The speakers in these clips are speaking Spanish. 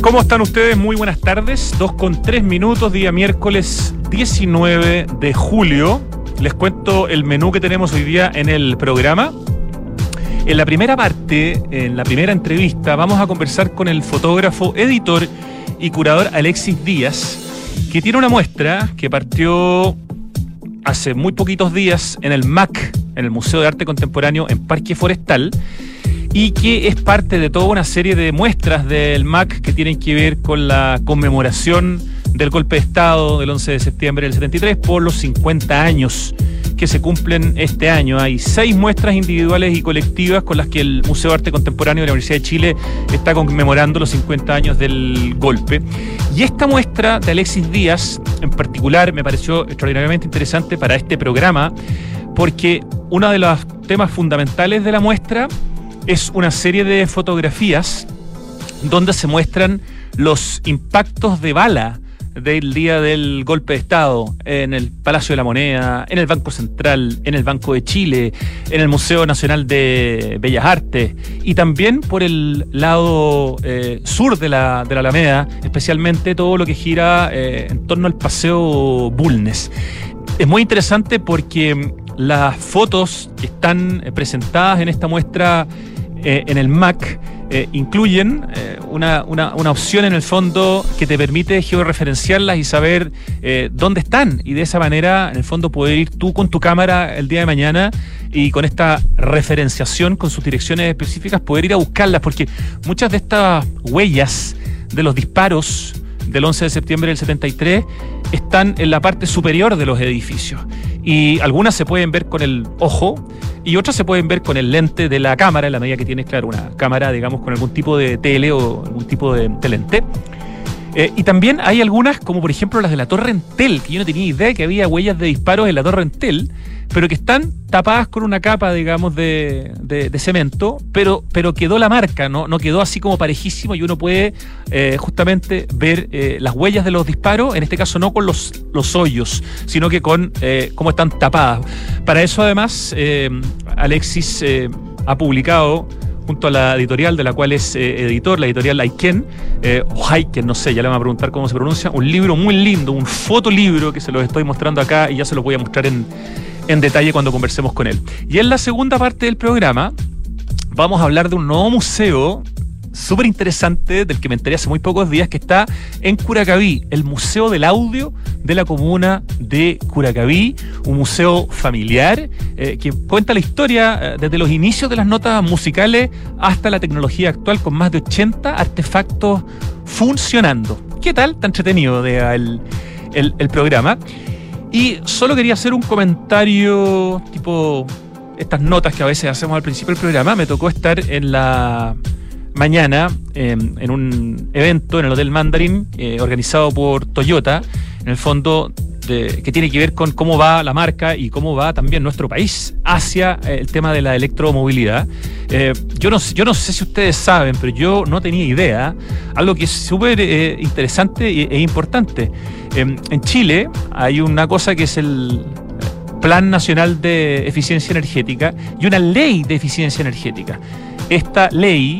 ¿Cómo están ustedes? Muy buenas tardes. 2:03, día miércoles 19 de julio. Les cuento el menú que tenemos hoy día en el programa. En la primera parte, en la primera entrevista, vamos a conversar con el fotógrafo, editor y curador Alexis Díaz, que tiene una muestra que partió hace muy poquitos días en el MAC, en el Museo de Arte Contemporáneo en Parque Forestal, y que es parte de toda una serie de muestras del MAC que tienen que ver con la conmemoración del golpe de Estado del 11 de septiembre del 73 por los 50 años que se cumplen este año. Hay 6 muestras individuales y colectivas con las que el Museo de Arte Contemporáneo de la Universidad de Chile está conmemorando los 50 años del golpe. Y esta muestra de Alexis Díaz, en particular, me pareció extraordinariamente interesante para este programa, porque uno de los temas fundamentales de la muestra es una serie de fotografías donde se muestran los impactos de bala del día del golpe de Estado en el Palacio de la Moneda, en el Banco Central, en el Banco de Chile, en el Museo Nacional de Bellas Artes y también por el lado sur de la Alameda, especialmente todo lo que gira en torno al Paseo Bulnes. Es muy interesante porque las fotos que están presentadas en esta muestra en el MAC incluyen una opción en el fondo que te permite georreferenciarlas y saber dónde están, y de esa manera en el fondo poder ir tú con tu cámara el día de mañana y con esta referenciación con sus direcciones específicas poder ir a buscarlas, porque muchas de estas huellas de los disparos del 11 de septiembre del 73 están en la parte superior de los edificios, y algunas se pueden ver con el ojo y otras se pueden ver con el lente de la cámara, en la medida que tienes, claro, una cámara, digamos, con algún tipo de tele o algún tipo de lente. Y también hay algunas, como por ejemplo las de la Torre Entel, que yo no tenía idea que había huellas de disparos en la Torre Entel, pero que están tapadas con una capa, digamos, de cemento, pero quedó la marca, no quedó así como parejísimo, y uno puede justamente ver las huellas de los disparos, en este caso no con los hoyos, sino que con cómo están tapadas. Para eso, además, Alexis ha publicado, junto a la editorial de la cual es editor, la editorial Aiken, o Haiken, no sé, ya le vamos a preguntar cómo se pronuncia, un libro muy lindo, un fotolibro que se los estoy mostrando acá y ya se los voy a mostrar en detalle cuando conversemos con él. Y en la segunda parte del programa vamos a hablar de un nuevo museo súper interesante, del que me enteré hace muy pocos días, que está en Curacaví, el Museo del Audio de la comuna de Curacaví, un museo familiar que cuenta la historia desde los inicios de las notas musicales hasta la tecnología actual, con más de 80 artefactos funcionando. ¿Qué tal? Está entretenido el programa. Y solo quería hacer un comentario tipo estas notas que a veces hacemos al principio del programa. Me tocó estar en la mañana en un evento en el Hotel Mandarin organizado por Toyota, en el fondo que tiene que ver con cómo va la marca y cómo va también nuestro país hacia el tema de la electromovilidad. Yo no sé si ustedes saben, pero yo no tenía idea, algo que es súper interesante e importante. En Chile hay una cosa que es el Plan Nacional de Eficiencia Energética y una ley de eficiencia energética. Esta ley,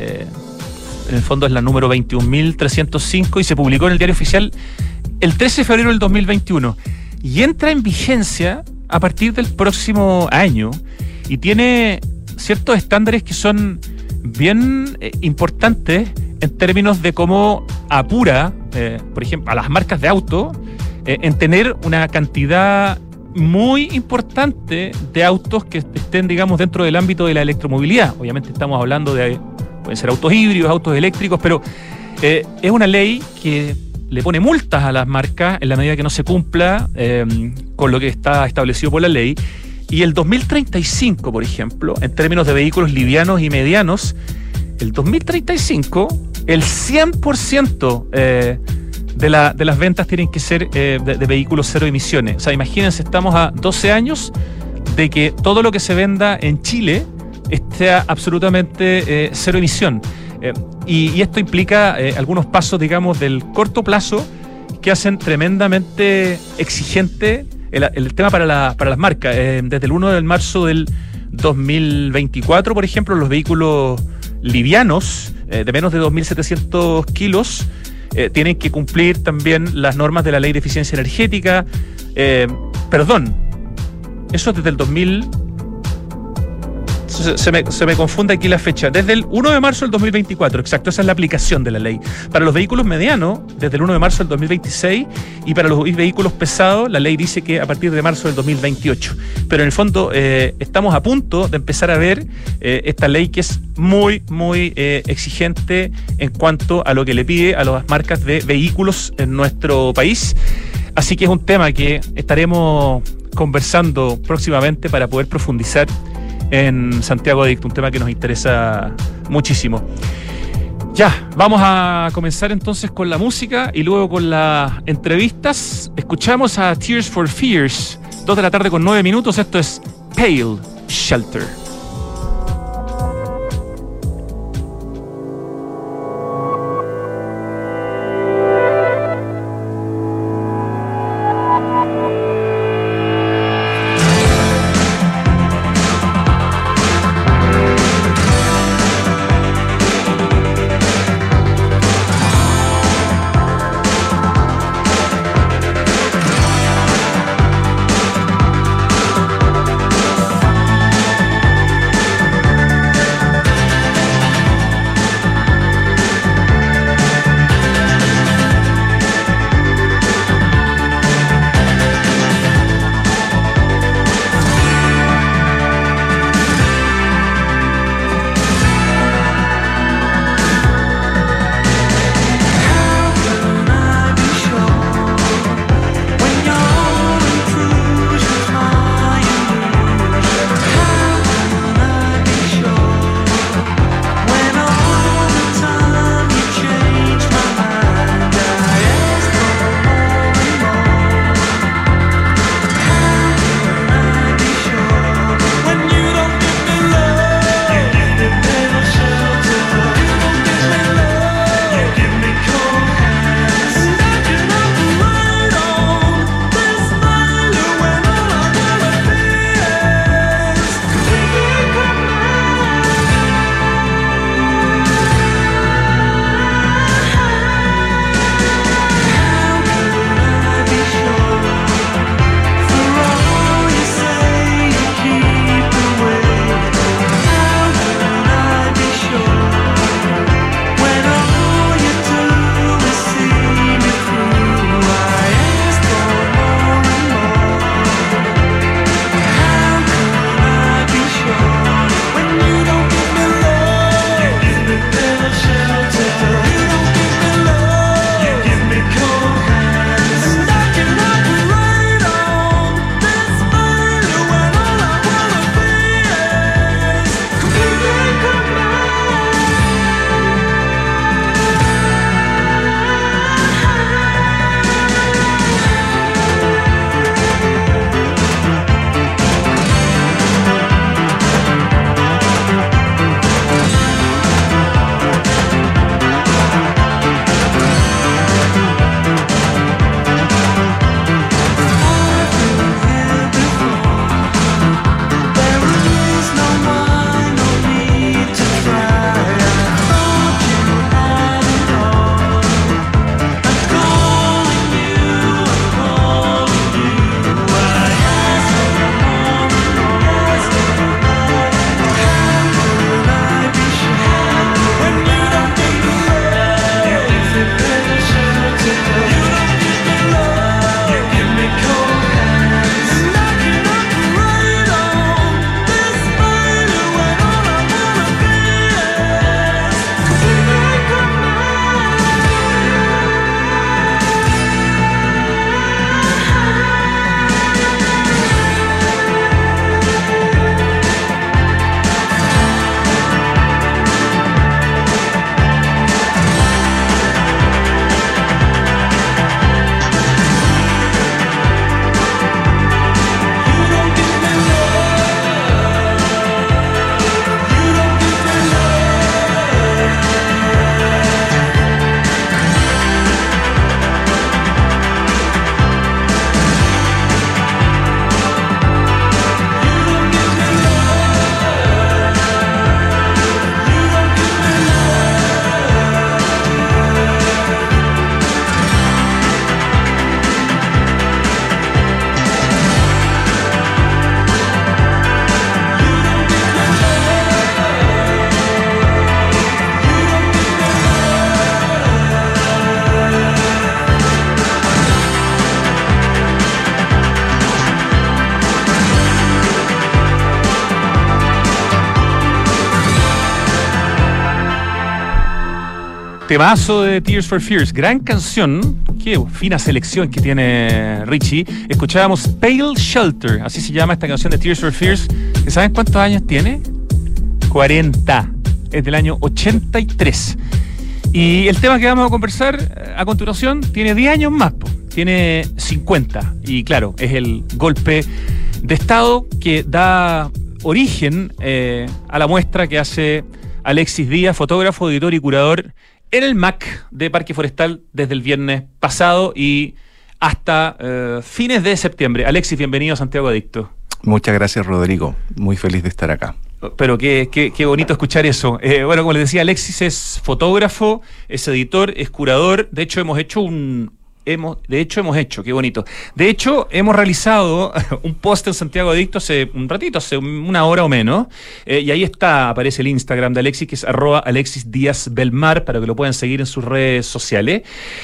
en el fondo es la número 21.305 y se publicó en el Diario Oficial el 13 de febrero del 2021 y entra en vigencia a partir del próximo año y tiene ciertos estándares que son bien importantes en términos de cómo apura, por ejemplo, a las marcas de auto en tener una cantidad muy importante de autos que estén, digamos, dentro del ámbito de la electromovilidad. Obviamente estamos hablando pueden ser autos híbridos, autos eléctricos, pero es una ley que le pone multas a las marcas en la medida que no se cumpla con lo que está establecido por la ley. Y el 2035, por ejemplo, en términos de vehículos livianos y medianos, el 2035, el 100% de las ventas tienen que ser de vehículos cero emisiones. O sea, imagínense, estamos a 12 años de que todo lo que se venda en Chile esté absolutamente cero emisión. Y esto implica algunos pasos, digamos, del corto plazo que hacen tremendamente exigente el tema para las marcas. Desde el 1 de marzo del 2024, por ejemplo, los vehículos livianos, de menos de 2.700 kilos, tienen que cumplir también las normas de la Ley de Eficiencia Energética. Perdón, eso es desde el 2000... Se me confunde aquí la fecha. Desde el 1 de marzo del 2024, exacto, esa es la aplicación de la ley. Para los vehículos medianos, desde el 1 de marzo del 2026, y para los vehículos pesados, la ley dice que a partir de marzo del 2028. Pero en el fondo estamos a punto de empezar a ver esta ley que es muy, muy exigente en cuanto a lo que le pide a las marcas de vehículos en nuestro país. Así que es un tema que estaremos conversando próximamente para poder profundizar en Santiago Adicto, un tema que nos interesa muchísimo. Ya, vamos a comenzar entonces con la música y luego con las entrevistas. Escuchamos a Tears for Fears, 2 de la tarde con 9 minutos. Esto es Pale Shelter. Temazo de Tears for Fears, gran canción, qué fina selección que tiene Richie. Escuchábamos Pale Shelter, así se llama esta canción de Tears for Fears, que ¿saben cuántos años tiene? 40, es del año 83. Y el tema que vamos a conversar a continuación tiene 10 años más, tiene 50, y claro, es el golpe de Estado que da origen a la muestra que hace Alexis Díaz, fotógrafo, editor y curador en el MAC de Parque Forestal desde el viernes pasado y hasta fines de septiembre. Alexis, bienvenido a Santiago Adicto. Muchas gracias, Rodrigo. Muy feliz de estar acá. Pero qué bonito escuchar eso. Bueno, como les decía, Alexis es fotógrafo, es editor, es curador. De hecho, hemos hecho, qué bonito. De hecho, hemos realizado un post en Santiago Adicto hace un ratito, hace una hora o menos, y ahí aparece el Instagram de Alexis, que es @AlexisDíazBelmar, para que lo puedan seguir en sus redes sociales.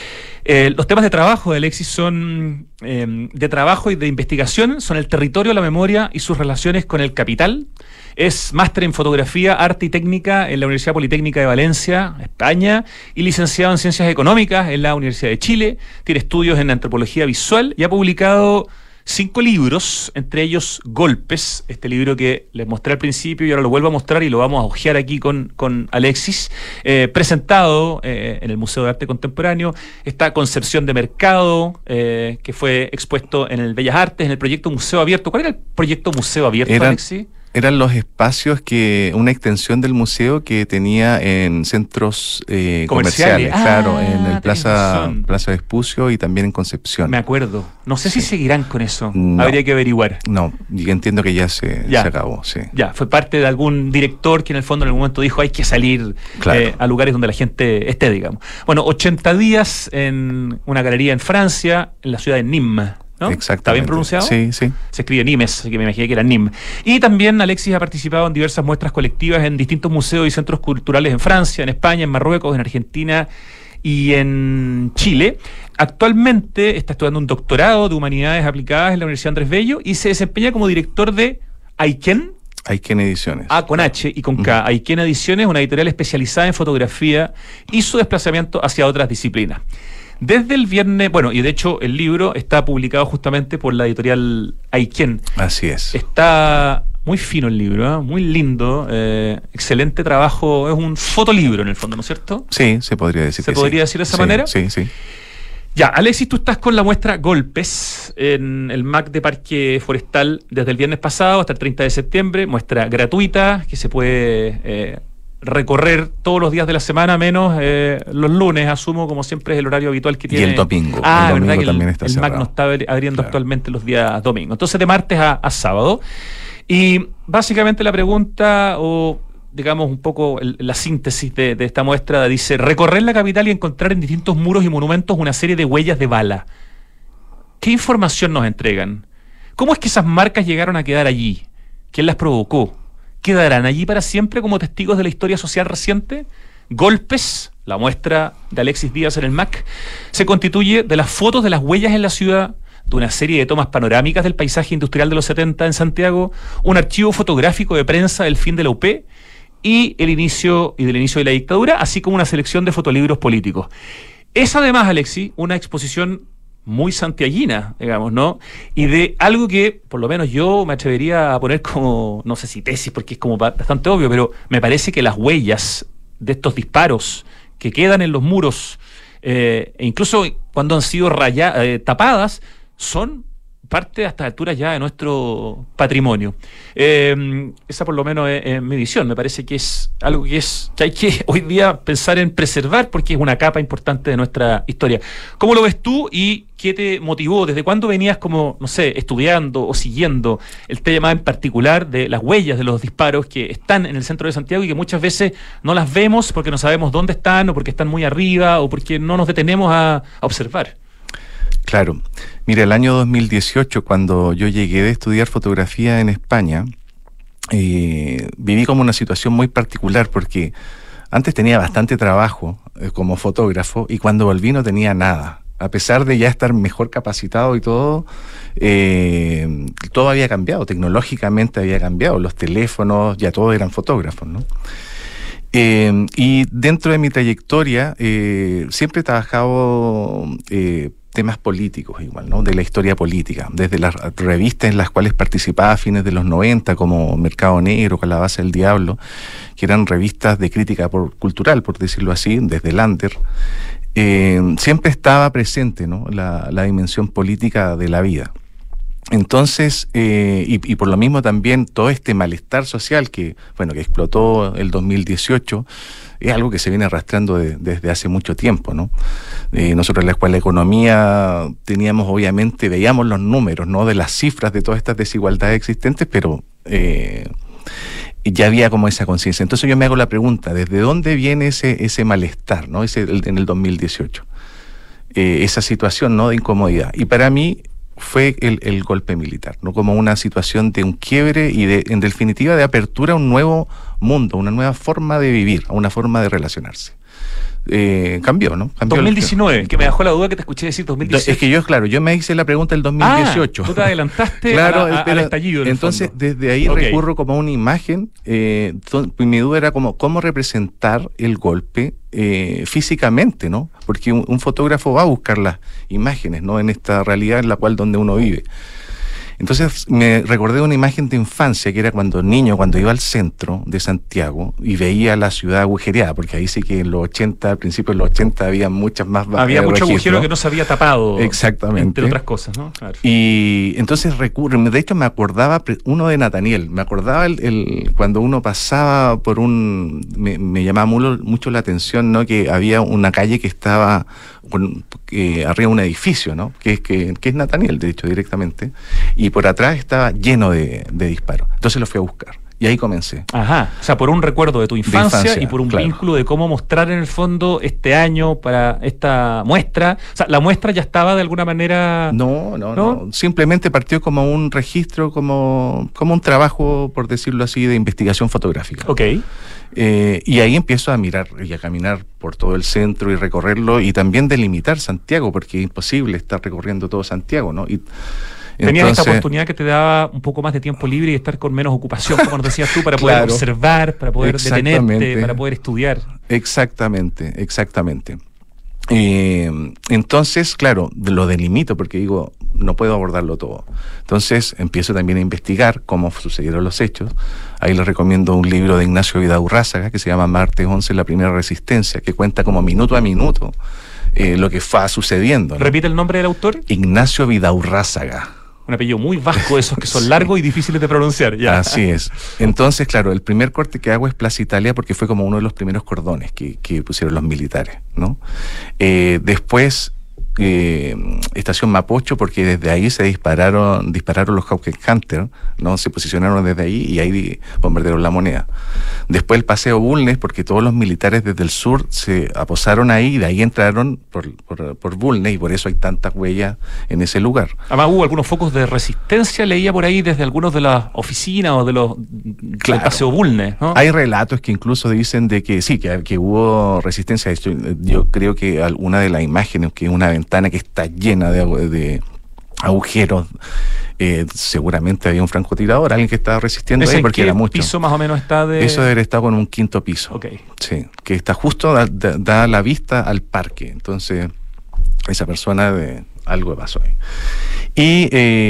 Los temas de trabajo de Alexis son de trabajo y de investigación, son el territorio, la memoria y sus relaciones con el capital. Es máster en fotografía, arte y técnica en la Universidad Politécnica de Valencia, España, y licenciado en Ciencias Económicas en la Universidad de Chile. Tiene estudios en antropología visual y ha publicado 5 libros, entre ellos Golpes, este libro que les mostré al principio y ahora lo vuelvo a mostrar y lo vamos a hojear aquí con Alexis, presentado en el Museo de Arte Contemporáneo. Está Concepción de Mercado, que fue expuesto en el Bellas Artes, en el proyecto Museo Abierto. ¿Cuál era el proyecto Museo Abierto, Alexis? Eran los espacios una extensión del museo que tenía en centros comerciales, claro, en el Plaza Vespucio y también en Concepción. Me acuerdo. No sé si seguirán con eso. No, habría que averiguar. No, y entiendo que ya se acabó, sí. Ya, fue parte de algún director que en el fondo en algún momento dijo hay que salir a lugares donde la gente esté, digamos. Bueno, 80 días en una galería en Francia, en la ciudad de Nîmes, ¿no? Exactamente. ¿Está bien pronunciado? Sí, sí. Se escribe Nimes, así que me imaginé que era Nîmes. Y también Alexis ha participado en diversas muestras colectivas en distintos museos y centros culturales en Francia, en España, en Marruecos, en Argentina y en Chile. Actualmente está estudiando un doctorado de Humanidades Aplicadas en la Universidad Andrés Bello y se desempeña como director de Aiken. Aiken Ediciones. Con H y con K. Aiken Ediciones, una editorial especializada en fotografía y su desplazamiento hacia otras disciplinas. Desde el viernes, y de hecho el libro está publicado justamente por la editorial Aiken. Así es. Está muy fino el libro, muy lindo, excelente trabajo, es un fotolibro en el fondo, ¿no es cierto? Sí, se podría decir. ¿Se podría decir de esa manera? Sí, sí. Ya, Alexis, tú estás con la muestra Golpes en el MAC de Parque Forestal desde el viernes pasado hasta el 30 de septiembre, muestra gratuita que se puede recorrer todos los días de la semana, menos los lunes, asumo, como siempre es el horario habitual que tiene. Y el domingo. El domingo verdad que también está el cerrado. MAC no está abriendo actualmente los días domingos. Entonces, de martes a sábado. Y básicamente la pregunta, o digamos un poco la síntesis de esta muestra, dice: recorrer la capital y encontrar en distintos muros y monumentos una serie de huellas de bala. ¿Qué información nos entregan? ¿Cómo es que esas marcas llegaron a quedar allí? ¿Quién las provocó? ¿Quedarán allí para siempre como testigos de la historia social reciente? Golpes, la muestra de Alexis Díaz en el MAC, se constituye de las fotos de las huellas en la ciudad, de una serie de tomas panorámicas del paisaje industrial de los 70 en Santiago, un archivo fotográfico de prensa del fin de la UP y del inicio de la dictadura, así como una selección de fotolibros políticos. Es además, Alexis, una exposición muy santiaguina, digamos, ¿no? Y de algo que, por lo menos yo me atrevería a poner como, no sé si tesis, porque es como bastante obvio, pero me parece que las huellas de estos disparos que quedan en los muros, e incluso cuando han sido tapadas, son parte a esta altura ya de nuestro patrimonio. Esa por lo menos es mi visión. Me parece que es algo que hay que hoy día pensar en preservar porque es una capa importante de nuestra historia. ¿Cómo lo ves tú y qué te motivó? ¿Desde cuándo venías como, no sé, estudiando o siguiendo el tema en particular de las huellas de los disparos que están en el centro de Santiago y que muchas veces no las vemos porque no sabemos dónde están o porque están muy arriba o porque no nos detenemos a observar? Claro. Mira, el año 2018, cuando yo llegué de estudiar fotografía en España, viví como una situación muy particular porque antes tenía bastante trabajo como fotógrafo y cuando volví no tenía nada. A pesar de ya estar mejor capacitado y todo había cambiado, tecnológicamente había cambiado, los teléfonos, ya todos eran fotógrafos, ¿no? Y dentro de mi trayectoria siempre he trabajado temas políticos igual, ¿no? De la historia política, desde las revistas en las cuales participaba a fines de los 90, como Mercado Negro, Calabaza del Diablo, que eran revistas de crítica cultural, por decirlo así, desde Lander. Siempre estaba presente, ¿no? La dimensión política de la vida. Entonces, y por lo mismo también todo este malestar social que explotó el 2018, es algo que se viene arrastrando desde hace mucho tiempo, ¿no? Nosotros en la Escuela de Economía veíamos los números, ¿no? De las cifras de todas estas desigualdades existentes, pero ya había como esa conciencia. Entonces yo me hago la pregunta, ¿desde dónde viene ese malestar, ¿no? En el 2018? Esa situación, ¿no? De incomodidad. Y para mí fue el golpe militar, ¿no? Como una situación de un quiebre y en definitiva de apertura a un nuevo mundo, una nueva forma de vivir, a una forma de relacionarse. Cambió, ¿no? Cambió 2019, que me dejó la duda que te escuché decir 2018. Es que yo me hice la pregunta del 2018. Tú te adelantaste claro, al estallido. Entonces, desde ahí recurro como a una imagen. Mi duda era cómo representar el golpe físicamente, ¿no? Porque un fotógrafo va a buscar las imágenes, ¿no? En esta realidad en la cual donde uno vive. Entonces me recordé una imagen de infancia que era cuando iba al centro de Santiago y veía la ciudad agujereada, porque ahí sí que en los 80, al principio de los 80 había muchas más había mucho agujero que no se había tapado. Exactamente. Entre otras cosas, ¿no? Claro. Y entonces de hecho me acordaba uno de Nathaniel, me acordaba cuando uno pasaba por me llamaba mucho la atención, ¿no? Que había una calle que estaba arriba de un edificio, ¿no? Que es Nathaniel, de hecho, directamente, y por atrás estaba lleno de disparos. Entonces lo fui a buscar y ahí comencé. Ajá, o sea, por un recuerdo de tu infancia y por un vínculo de cómo mostrar en el fondo este año para esta muestra. O sea, ¿la muestra ya estaba de alguna manera? No. Simplemente partió como un registro, como un trabajo, por decirlo así, de investigación fotográfica. Ok. Y ahí empiezo a mirar y a caminar por todo el centro y recorrerlo y también delimitar Santiago, porque es imposible estar recorriendo todo Santiago, ¿no? Tenías esta oportunidad que te daba un poco más de tiempo libre y estar con menos ocupación, como nos decías tú, para poder observar, para poder detenerte, para poder estudiar. Exactamente. Entonces, claro, lo delimito porque digo, no puedo abordarlo todo. Entonces empiezo también a investigar cómo sucedieron los hechos. Ahí les recomiendo un libro de Ignacio Vidaurrázaga que se llama Martes 11, la primera resistencia, que cuenta como minuto a minuto lo que fue sucediendo, ¿no? ¿Repite el nombre del autor? Ignacio Vidaurrázaga. Un apellido muy vasco, esos que son largos y difíciles de pronunciar. Ya. Así es. Entonces, claro, el primer corte que hago es Plaza Italia porque fue como uno de los primeros cordones que pusieron los militares, ¿no? Después, Estación Mapocho, porque desde ahí se dispararon los Hawken Hunter, ¿no? Se posicionaron desde ahí y ahí bombardearon La Moneda. Después el Paseo Bulnes, porque todos los militares desde el sur se aposaron ahí y de ahí entraron por Bulnes y por eso hay tantas huellas en ese lugar. Además hubo algunos focos de resistencia, leía por ahí desde algunos de las oficinas o del Paseo Bulnes, ¿no? Hay relatos que incluso dicen de que sí, que hubo resistencia. Yo creo que una de las imágenes, que es una ventana que está llena de agujeros, seguramente había un francotirador, alguien que estaba resistiendo ahí porque era mucho. ¿Qué piso más o menos está de...? Eso debe estar con un quinto piso. Okay. Sí, que está justo, da la vista al parque. Entonces, esa persona algo pasó ahí. Y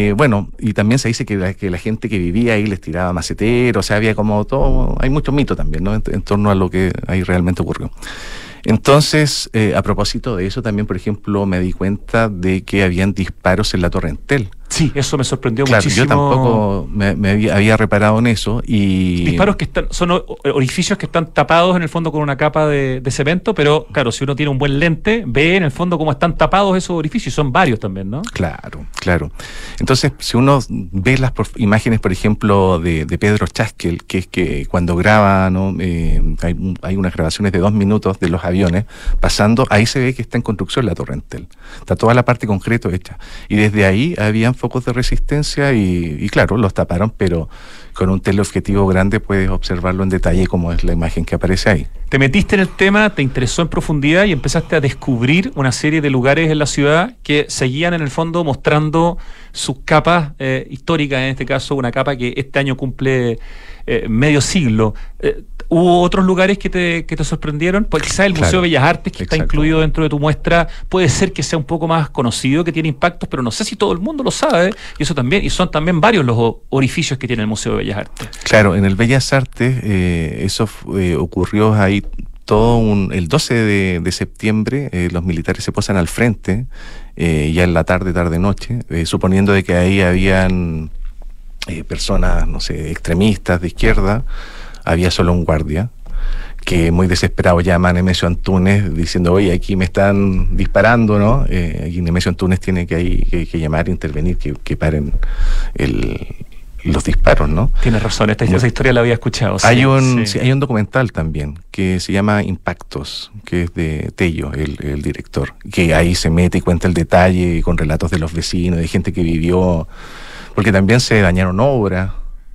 y también se dice que la gente que vivía ahí les tiraba maceteros, o sea, había como todo, hay mucho mito también, ¿no? En torno a lo que ahí realmente ocurrió. Entonces, a propósito de eso, también, por ejemplo, me di cuenta de que habían disparos en la Torre Entel. Sí, eso me sorprendió muchísimo. Yo tampoco me había reparado en eso. Y disparos que son orificios que están tapados en el fondo con una capa de cemento, pero claro, si uno tiene un buen lente, ve en el fondo cómo están tapados esos orificios, son varios también, ¿no? Claro. Entonces, si uno ve las imágenes, por ejemplo, de Pedro Chaskel, que es que cuando graba, ¿no? Hay unas grabaciones de 2 minutos de los aviones pasando, ahí se ve que está en construcción la Torre Entel. Está toda la parte concreto hecha. Y desde ahí habían focos de resistencia y claro, los taparon, pero con un teleobjetivo grande puedes observarlo en detalle como es la imagen que aparece ahí. Te metiste en el tema, te interesó en profundidad y empezaste a descubrir una serie de lugares en la ciudad que seguían en el fondo mostrando sus capas históricas, en este caso una capa que este año cumple medio siglo. ¿Hubo otros lugares que te sorprendieron? Pues quizás el Museo de Bellas Artes, que está incluido dentro de tu muestra, puede ser que sea un poco más conocido, que tiene impactos, pero no sé si todo el mundo lo sabe, y eso también, y son también varios los orificios que tiene el Museo de Bellas Artes. Claro, en el Bellas Artes eso ocurrió ahí el 12 de septiembre, los militares se posan al frente, ya en la tarde-noche, suponiendo de que ahí habían personas, no sé, extremistas de izquierda. Había solo un guardia que muy desesperado llama a Nemesio Antunes diciendo, oye, aquí me están disparando, ¿no? Y Nemesio Antunes tiene que llamar, intervenir, que paren los disparos, ¿no? Tienes razón, esa historia la había escuchado. Hay un documental también que se llama Impactos, que es de Tello, el director, que ahí se mete y cuenta el detalle con relatos de los vecinos, de gente que vivió, porque también se dañaron obras.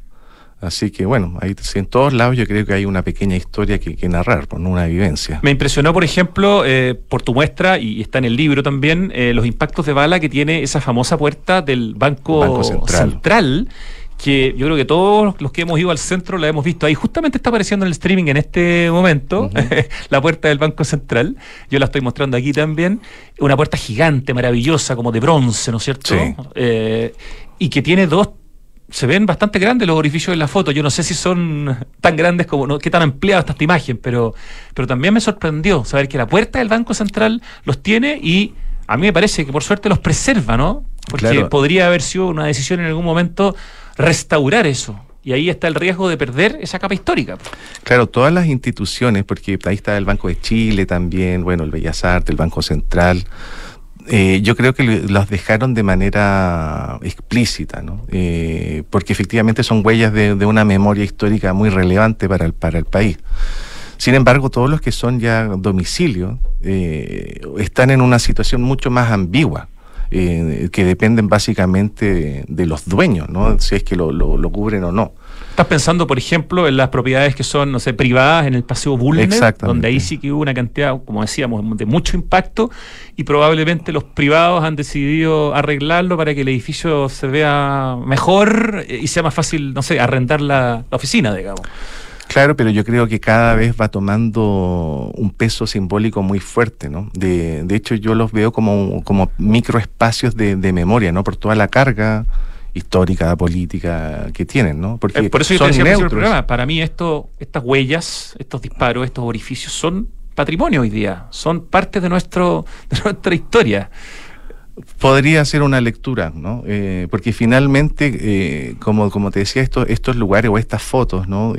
Así que bueno, ahí en todos lados yo creo que hay una pequeña historia que narrar, ¿no? Una vivencia. Me impresionó, por ejemplo, por tu muestra, y está en el libro también, los impactos de bala que tiene esa famosa puerta del Banco Central, que yo creo que todos los que hemos ido al centro la hemos visto. Ahí justamente está apareciendo en el streaming en este momento, la puerta del Banco Central. Yo la estoy mostrando aquí también. Una puerta gigante, maravillosa, como de bronce, ¿no es cierto? Sí. Y que tiene se ven bastante grandes los orificios en la foto. Yo no sé si son tan grandes como, qué tan ampliada está esta imagen, pero también me sorprendió saber que la puerta del Banco Central los tiene, y a mí me parece que por suerte los preserva, ¿no? Porque podría haber sido una decisión en algún momento restaurar eso. Y ahí está el riesgo de perder esa capa histórica. Claro, todas las instituciones, porque ahí está el Banco de Chile también, bueno, el Bellas Artes, el Banco Central. Yo creo que los dejaron de manera explícita, ¿no? Porque efectivamente son huellas de una memoria histórica muy relevante para el país. Sin embargo, todos los que son ya domicilios están en una situación mucho más ambigua, que dependen básicamente de los dueños, ¿no? Si es que lo cubren o no. Estás pensando, por ejemplo, en las propiedades que son, no sé, privadas en el Paseo Bulnes, donde ahí sí que hubo una cantidad, como decíamos, de mucho impacto, y probablemente los privados han decidido arreglarlo para que el edificio se vea mejor y sea más fácil, no sé, arrendar la oficina, digamos. Claro, pero yo creo que cada vez va tomando un peso simbólico muy fuerte, ¿no? De hecho, yo los veo como microespacios de memoria, ¿no? Por toda la carga histórica, política que tienen, ¿no? Porque por eso yo te decía en el programa, para mí estas huellas, estos disparos, estos orificios son patrimonio hoy día, son parte de nuestra historia. Podría ser una lectura, ¿no? Porque finalmente, como te decía, estos lugares o estas fotos, ¿no?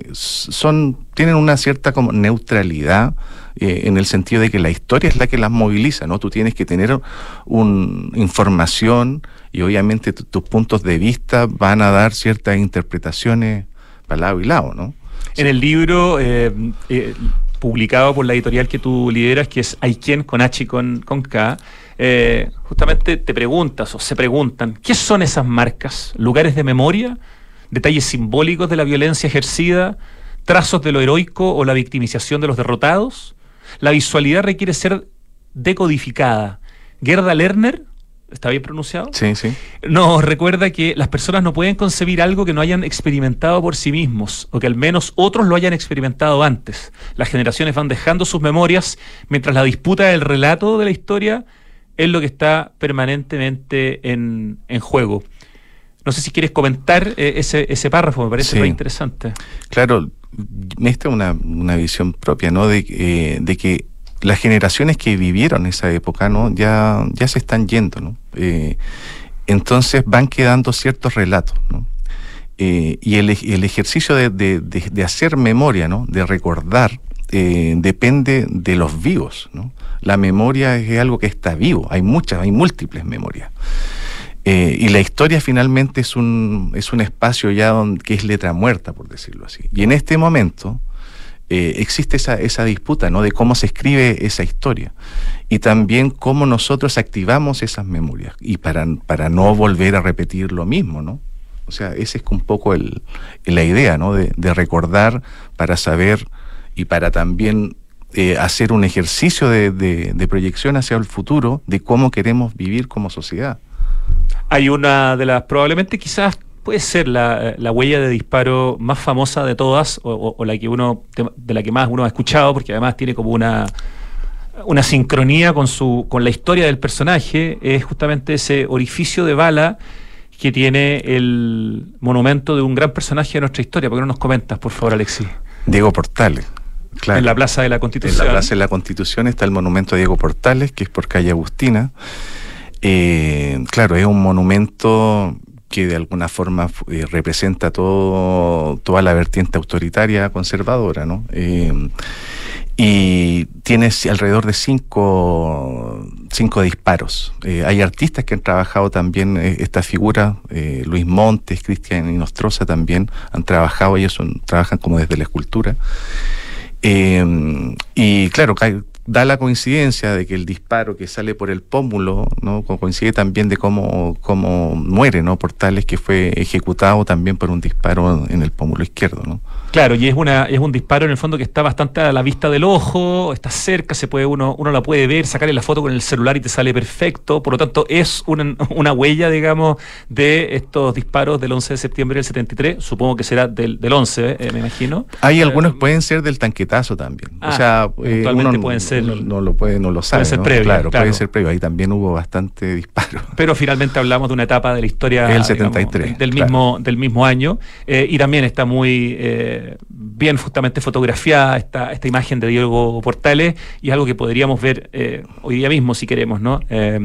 Tienen una cierta como neutralidad, en el sentido de que la historia es la que las moviliza, ¿no? Tú tienes que tener información, y obviamente tus puntos de vista van a dar ciertas interpretaciones para lado y lado, ¿no? En el libro publicado por la editorial que tú lideras, que es Aykén, con H y con K, justamente te preguntas o se preguntan, ¿qué son esas marcas? ¿Lugares de memoria? ¿Detalles simbólicos de la violencia ejercida? ¿Trazos de lo heroico o la victimización de los derrotados? La visualidad requiere ser decodificada. Gerda Lerner, ¿está bien pronunciado? Sí. Nos recuerda que las personas no pueden concebir algo que no hayan experimentado por sí mismos, o que al menos otros lo hayan experimentado antes. Las generaciones van dejando sus memorias, mientras la disputa del relato de la historia es lo que está permanentemente en juego. No sé si quieres comentar ese párrafo, me parece muy interesante. Claro, esta es una visión propia, ¿no? De que las generaciones que vivieron esa época, ¿no? ya se están yendo, ¿no? Entonces van quedando ciertos relatos, ¿no? Y el ejercicio de hacer memoria, ¿no? De recordar, depende de los vivos, ¿no? La memoria es algo que está vivo, hay múltiples memorias. Y la historia finalmente es un espacio ya que es letra muerta, por decirlo así. Y en este momento existe esa disputa, ¿no? De cómo se escribe esa historia, y también cómo nosotros activamos esas memorias, y para no volver a repetir lo mismo, ¿no? O sea, esa es un poco la idea, ¿no? De recordar para saber y para también hacer un ejercicio de proyección hacia el futuro de cómo queremos vivir como sociedad. Hay una de las, probablemente quizás puede ser la huella de disparo más famosa de todas, o la que de la que más uno ha escuchado, porque además tiene como una sincronía con la historia del personaje. Es justamente ese orificio de bala que tiene el monumento de un gran personaje de nuestra historia. ¿Por qué no nos comentas, por favor, Alexis? Diego Portales. Claro. En la Plaza de la Constitución. En la Plaza de la Constitución está el monumento a Diego Portales, que es por calle Agustina. Claro, es un monumento que de alguna forma representa toda la vertiente autoritaria conservadora, ¿no? Y tiene alrededor de cinco disparos. Hay artistas que han trabajado también esta figura, Luis Montes, Cristian Inostroza también han trabajado, ellos trabajan como desde la escultura. Y claro, da la coincidencia de que el disparo que sale por el pómulo, ¿no? Coincide también de cómo muere, ¿no? Portales, que fue ejecutado también por un disparo en el pómulo izquierdo, ¿no? Claro, y es un disparo en el fondo que está bastante a la vista del ojo, está cerca, uno la puede ver, sacarle la foto con el celular y te sale perfecto. Por lo tanto, es una huella, digamos, de estos disparos del 11 de septiembre del 73. Supongo que será del 11, me imagino. Hay algunos pueden ser del tanquetazo también. O sea, eventualmente pueden ser. No lo sabe. Puede ser previo. Claro, puede ser previo. Ahí también hubo bastante disparo. Pero finalmente hablamos de una etapa de la historia el 73, digamos, del mismo año. Y también está muy bien justamente fotografiada esta imagen de Diego Portales, y es algo que podríamos ver hoy día mismo si queremos, ¿no?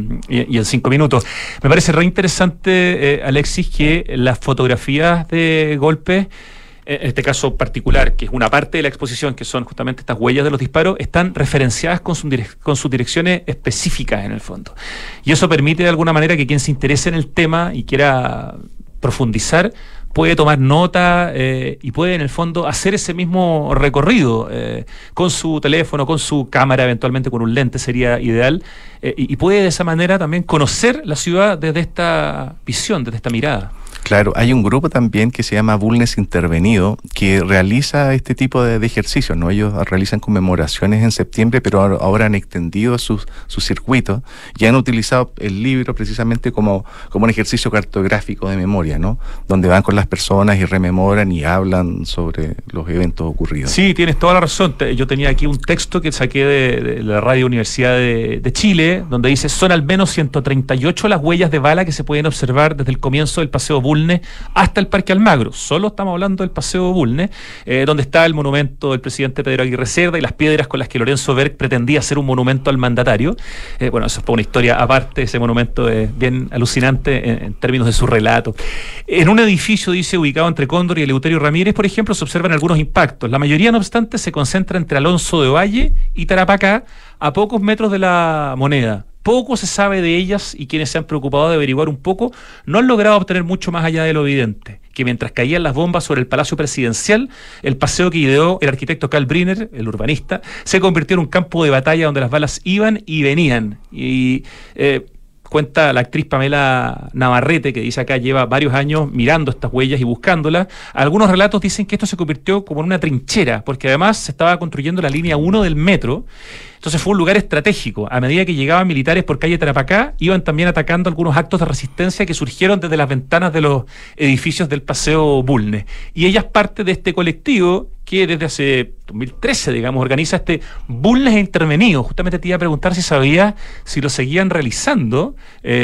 Y en 5 minutos. Me parece re interesante, Alexis, que las fotografías de golpes, en este caso particular, que es una parte de la exposición, que son justamente estas huellas de los disparos, están referenciadas con sus direcciones específicas en el fondo. Y eso permite de alguna manera que quien se interese en el tema y quiera profundizar puede tomar nota y puede en el fondo hacer ese mismo recorrido con su teléfono, con su cámara, eventualmente con un lente sería ideal, y puede de esa manera también conocer la ciudad desde esta visión, desde esta mirada. Claro, hay un grupo también que se llama Bulnes Intervenido, que realiza este tipo de ejercicios, ¿no? Ellos realizan conmemoraciones en septiembre, pero ahora han extendido sus circuitos y han utilizado el libro precisamente como un ejercicio cartográfico de memoria, ¿no? Donde van con las personas y rememoran y hablan sobre los eventos ocurridos. Sí, tienes toda la razón. Yo tenía aquí un texto que saqué de la Radio Universidad de Chile, donde dice: son al menos 138 las huellas de bala que se pueden observar desde el comienzo del Paseo Bulnes hasta el Parque Almagro. Solo estamos hablando del Paseo Bulnes, donde está el monumento del presidente Pedro Aguirre Cerda y las piedras con las que Lorenzo Berg pretendía hacer un monumento al mandatario. Bueno, eso es para una historia aparte. Ese monumento es bien alucinante en términos de su relato. En un edificio, dice, ubicado entre Cóndor y Eleuterio Ramírez, por ejemplo, se observan algunos impactos. La mayoría, no obstante, se concentra entre Alonso de Valle y Tarapacá, a pocos metros de la Moneda. Poco se sabe de ellas, y quienes se han preocupado de averiguar un poco no han logrado obtener mucho más allá de lo evidente, que mientras caían las bombas sobre el Palacio Presidencial, el paseo que ideó el arquitecto Karl Briner, el urbanista, se convirtió en un campo de batalla donde las balas iban y venían. Y cuenta la actriz Pamela Navarrete, que dice acá lleva varios años mirando estas huellas y buscándolas. Algunos relatos dicen que esto se convirtió como en una trinchera, porque además se estaba construyendo la línea 1 del metro. Entonces fue un lugar estratégico. A medida que llegaban militares por calle Tarapacá, iban también atacando algunos actos de resistencia que surgieron desde las ventanas de los edificios del Paseo Bulnes. Y ella es parte de este colectivo que desde hace 2013, digamos, organiza este Bulnes Intervenido. Justamente te iba a preguntar si sabías si lo seguían realizando,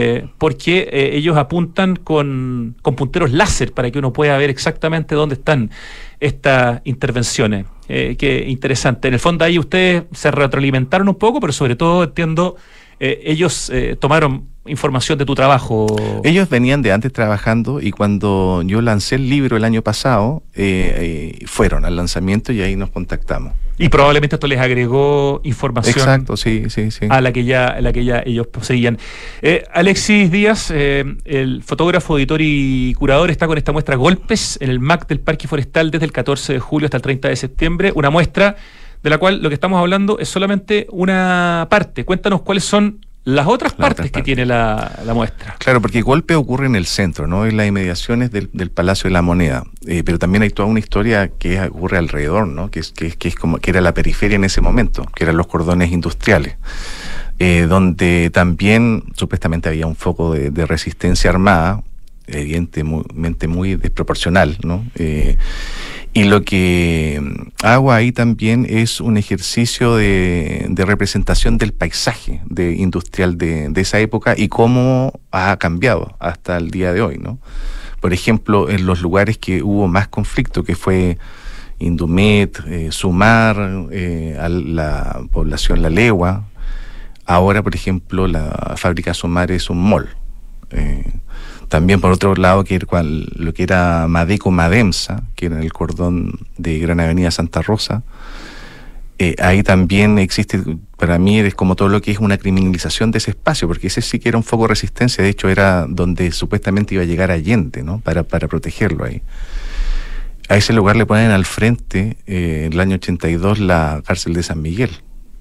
porque ellos apuntan con punteros láser para que uno pueda ver exactamente dónde están estas intervenciones. Qué interesante. En el fondo ahí ustedes se retroalimentaron un poco, pero sobre todo entiendo, ellos tomaron información de tu trabajo. Ellos venían de antes trabajando, y cuando yo lancé el libro el año pasado, fueron al lanzamiento y ahí nos contactamos. Y probablemente esto les agregó información. Exacto, sí. A la que ya ellos poseían. Alexis Díaz, el fotógrafo, editor y curador, está con esta muestra Golpes en el MAC del Parque Forestal desde el 14 de julio hasta el 30 de septiembre. Una muestra de la cual lo que estamos hablando es solamente una parte. Cuéntanos cuáles son las otras partes que tiene la muestra. Claro, porque Golpe ocurre en el centro, ¿no? En las inmediaciones del Palacio de la Moneda, pero también hay toda una historia que ocurre alrededor, ¿no? Que es como que era la periferia en ese momento, que eran los cordones industriales, donde también supuestamente había un foco de resistencia armada, evidentemente muy desproporcional, ¿no? Y lo que hago ahí también es un ejercicio de representación del paisaje industrial de esa época y cómo ha cambiado hasta el día de hoy, ¿no? Por ejemplo, en los lugares que hubo más conflicto, que fue Indumet, Sumar, a la población La Legua. Ahora, por ejemplo, la fábrica Sumar es un mall. También, por otro lado, lo que era Madeco Mademsa, que era en el cordón de Gran Avenida Santa Rosa, ahí también existe, para mí, es como todo lo que es una criminalización de ese espacio, porque ese sí que era un foco de resistencia. De hecho, era donde supuestamente iba a llegar Allende, ¿no? Para protegerlo ahí. A ese lugar le ponen al frente, en el año 82, la cárcel de San Miguel.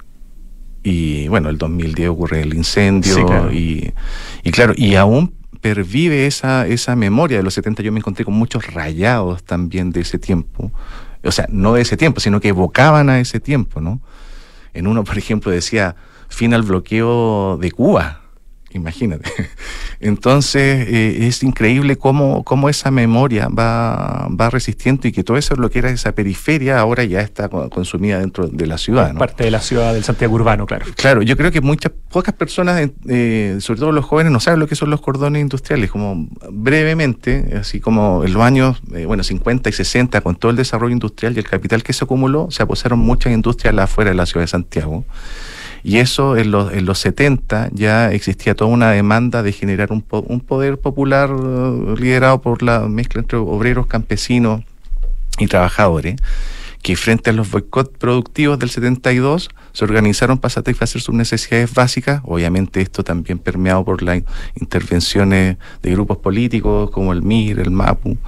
Y bueno, el 2010 ocurre el incendio, sí, claro. Y claro, y aún pervive esa memoria de los 70. Yo me encontré con muchos rayados también de ese tiempo, o sea, no de ese tiempo, sino que evocaban a ese tiempo, ¿no? En uno, por ejemplo, decía fin al bloqueo de Cuba, imagínate. Entonces, es increíble cómo esa memoria va resistiendo, y que todo eso, lo que era esa periferia, ahora ya está consumida dentro de la ciudad, ¿no? Parte de la ciudad del Santiago urbano, claro. Claro, yo creo que pocas personas, sobre todo los jóvenes, no saben lo que son los cordones industriales. Como brevemente, así como en los años 50 y 60, con todo el desarrollo industrial y el capital que se acumuló, se aposaron muchas industrias afuera de la ciudad de Santiago. Y eso en los 70 ya existía toda una demanda de generar un poder popular liderado por la mezcla entre obreros, campesinos y trabajadores, que frente a los boicots productivos del 72 se organizaron para satisfacer sus necesidades básicas. Obviamente esto también permeado por las intervenciones de grupos políticos como el MIR, el MAPU,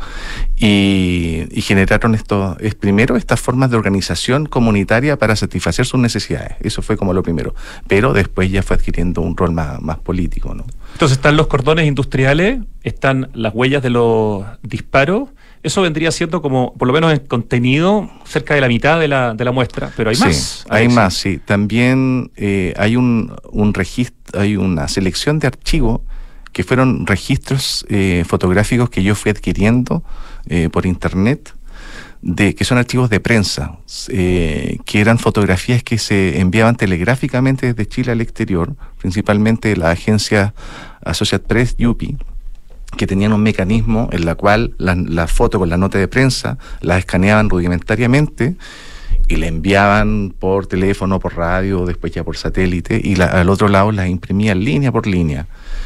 y generaron primero estas formas de organización comunitaria para satisfacer sus necesidades. Eso fue como lo primero, pero después ya fue adquiriendo un rol más político, ¿no? Entonces están los cordones industriales, están las huellas de los disparos. Eso vendría siendo como, por lo menos en contenido, cerca de la mitad de la muestra, pero hay más. Sí, hay más, sí. También hay un registro, hay una selección de archivos que fueron registros fotográficos que yo fui adquiriendo por internet, que son archivos de prensa, que eran fotografías que se enviaban telegráficamente desde Chile al exterior, principalmente la agencia Associated Press, UPI, que tenían un mecanismo en la cual la foto con la nota de prensa la escaneaban rudimentariamente y la enviaban por teléfono, por radio, después ya por satélite, y al otro lado las imprimían línea por línea.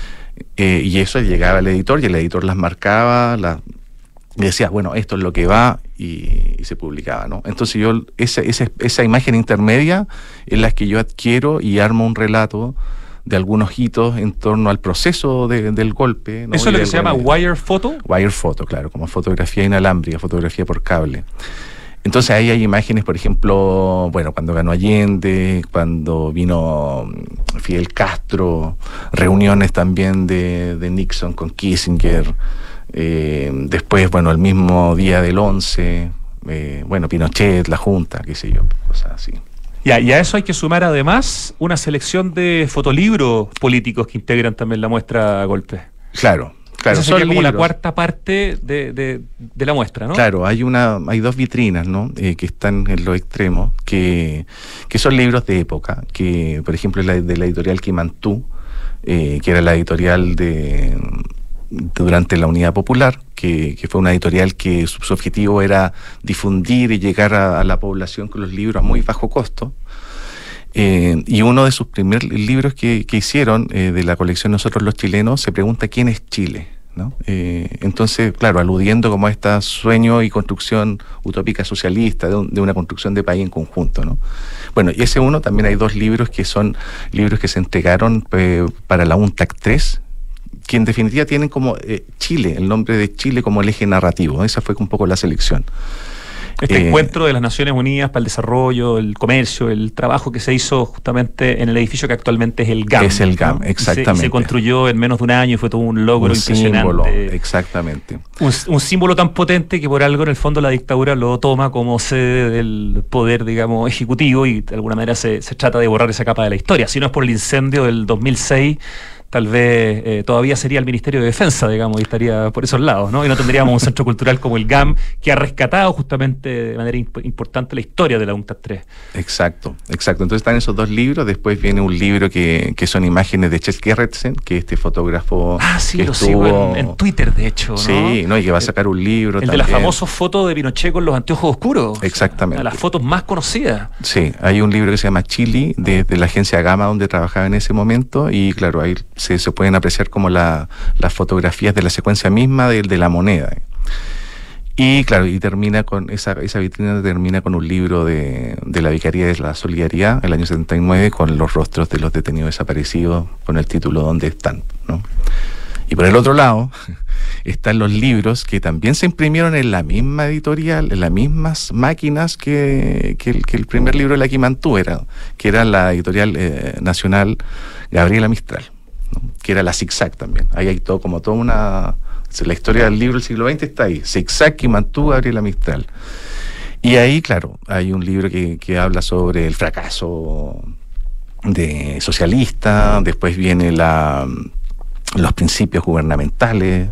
Y eso llegaba al editor, y el editor las marcaba, y decía, bueno, esto es lo que va, y se publicaba, ¿no? Entonces yo, esa imagen intermedia es la que yo adquiero y armo un relato de algunos hitos en torno al proceso del golpe, ¿no? ¿Eso es lo que se llama wire photo? Wire photo, claro, como fotografía inalámbrica, fotografía por cable. Entonces ahí hay imágenes, por ejemplo, cuando ganó Allende, cuando vino Fidel Castro, reuniones también de Nixon con Kissinger, después, el mismo día del 11, Pinochet, la Junta, qué sé yo, cosas así. Y a eso hay que sumar además una selección de fotolibros políticos que integran también la muestra Golpe. Claro. Esa sería como la cuarta parte de la muestra, ¿no? Claro, hay dos vitrinas, ¿no? Que están en los extremos, que son libros de época, que por ejemplo de la editorial Quimantú, que era la editorial durante la Unidad Popular, que fue una editorial que su objetivo era difundir y llegar a la población con los libros a muy bajo costo. Y uno de sus primeros libros que hicieron de la colección Nosotros los Chilenos se pregunta ¿quién es Chile?, ¿no? Entonces, claro, aludiendo como a este sueño y construcción utópica socialista de una construcción de país en conjunto, ¿no? Y ese uno, también hay dos libros que son libros que se entregaron para la UNTAC 3, que en definitiva tienen como Chile, el nombre de Chile como el eje narrativo. Esa fue un poco la selección. Este encuentro de las Naciones Unidas para el Desarrollo, el Comercio, el trabajo que se hizo justamente en el edificio que actualmente es el GAM. Es el GAM, ¿no? Exactamente. Se construyó en menos de un año y fue todo un logro impresionante. Símbolo, exactamente. Un símbolo tan potente que por algo en el fondo la dictadura lo toma como sede del poder, digamos, ejecutivo, y de alguna manera se trata de borrar esa capa de la historia. Si no es por el incendio del 2006, tal vez todavía sería el Ministerio de Defensa, digamos, y estaría por esos lados, ¿no? Y no tendríamos un centro cultural como el GAM, que ha rescatado justamente de manera importante la historia de la UNCTAD 3. Exacto. Entonces están esos dos libros. Después viene un libro que son imágenes de Chet Gerritsen, que este fotógrafo. Sí, que lo sigo en Twitter, de hecho, ¿no? Sí, ¿no? Y que va a sacar un libro el también. De las famosas fotos de Pinochet con los anteojos oscuros. Exactamente. Una de las fotos más conocidas. Sí, hay un libro que se llama Chile, de la agencia Gama, donde trabajaba en ese momento, y claro, ahí se pueden apreciar como las fotografías de la secuencia misma de la moneda. Y claro, y termina con esa vitrina, termina con un libro de la Vicaría de la Solidaridad, el año 79, con los rostros de los detenidos desaparecidos, con el título ¿Dónde están?, ¿no? Y por el otro lado están los libros que también se imprimieron en la misma editorial, en las mismas máquinas que el primer libro de la Quimantú, que era la editorial nacional Gabriela Mistral, ¿no? Que era la Zigzag también. Ahí hay todo, como toda una... La historia del libro del siglo XX está ahí. Zigzag, Quimantú, Gabriela Mistral. Y ahí, claro, hay un libro que habla sobre el fracaso socialista. Después viene los principios gubernamentales.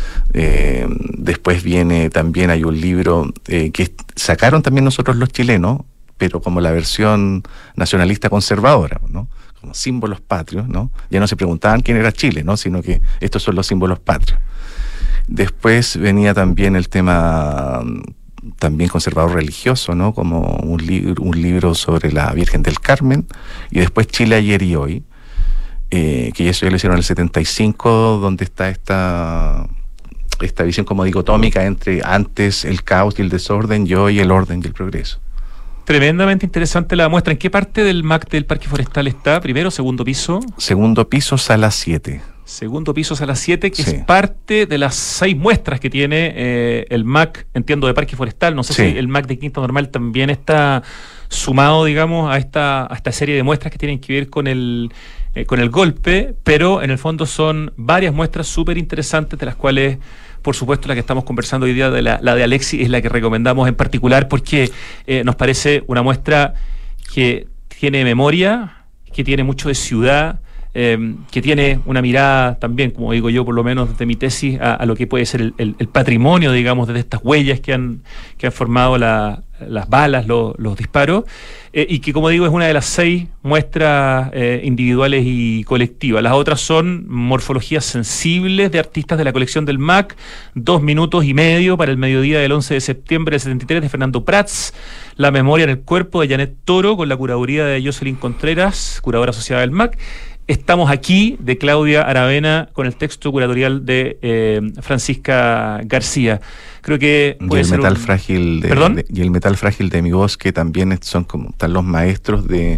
Después viene también, hay un libro que sacaron también nosotros los chilenos, pero como la versión nacionalista conservadora, ¿no? Como símbolos patrios, ¿no? Ya no se preguntaban quién era Chile, ¿no? Sino que estos son los símbolos patrios. Después venía también el tema también conservador religioso, ¿no? Como un libro sobre la Virgen del Carmen. Y después Chile ayer y hoy, que eso ya lo hicieron en el 75, donde está esta visión como dicotómica entre antes el caos y el desorden, y hoy el orden y el progreso. Tremendamente interesante la muestra. ¿En qué parte del MAC del Parque Forestal está? ¿Primero o segundo piso? Segundo piso, sala 7. Segundo piso, sala 7, que Sí. es parte de las 6 muestras que tiene el MAC, entiendo, de Parque Forestal. No sé Sí. si el MAC de Quinta Normal también está sumado, digamos, a esta serie de muestras que tienen que ver con el golpe, pero en el fondo son varias muestras súper interesantes, de las cuales, por supuesto, la que estamos conversando hoy día, la de Alexis, es la que recomendamos en particular, porque nos parece una muestra que tiene memoria, que tiene mucho de ciudad, que tiene una mirada también, como digo yo, por lo menos de mi tesis, a lo que puede ser el patrimonio, digamos, de estas huellas que han formado las balas, los disparos, y que, como digo, es una de las 6 muestras individuales y colectivas. Las otras son morfologías sensibles de artistas de la colección del MAC, 2 minutos y medio para el mediodía del 11 de septiembre del 73 de Fernando Prats, La memoria en el cuerpo de Janet Toro, con la curaduría de Jocelyn Contreras, curadora asociada del MAC. Estamos aquí, de Claudia Aravena, con el texto curatorial de Francisca García. Creo que puede y el ser metal frágil y el metal frágil de mi voz, que también son como están los maestros del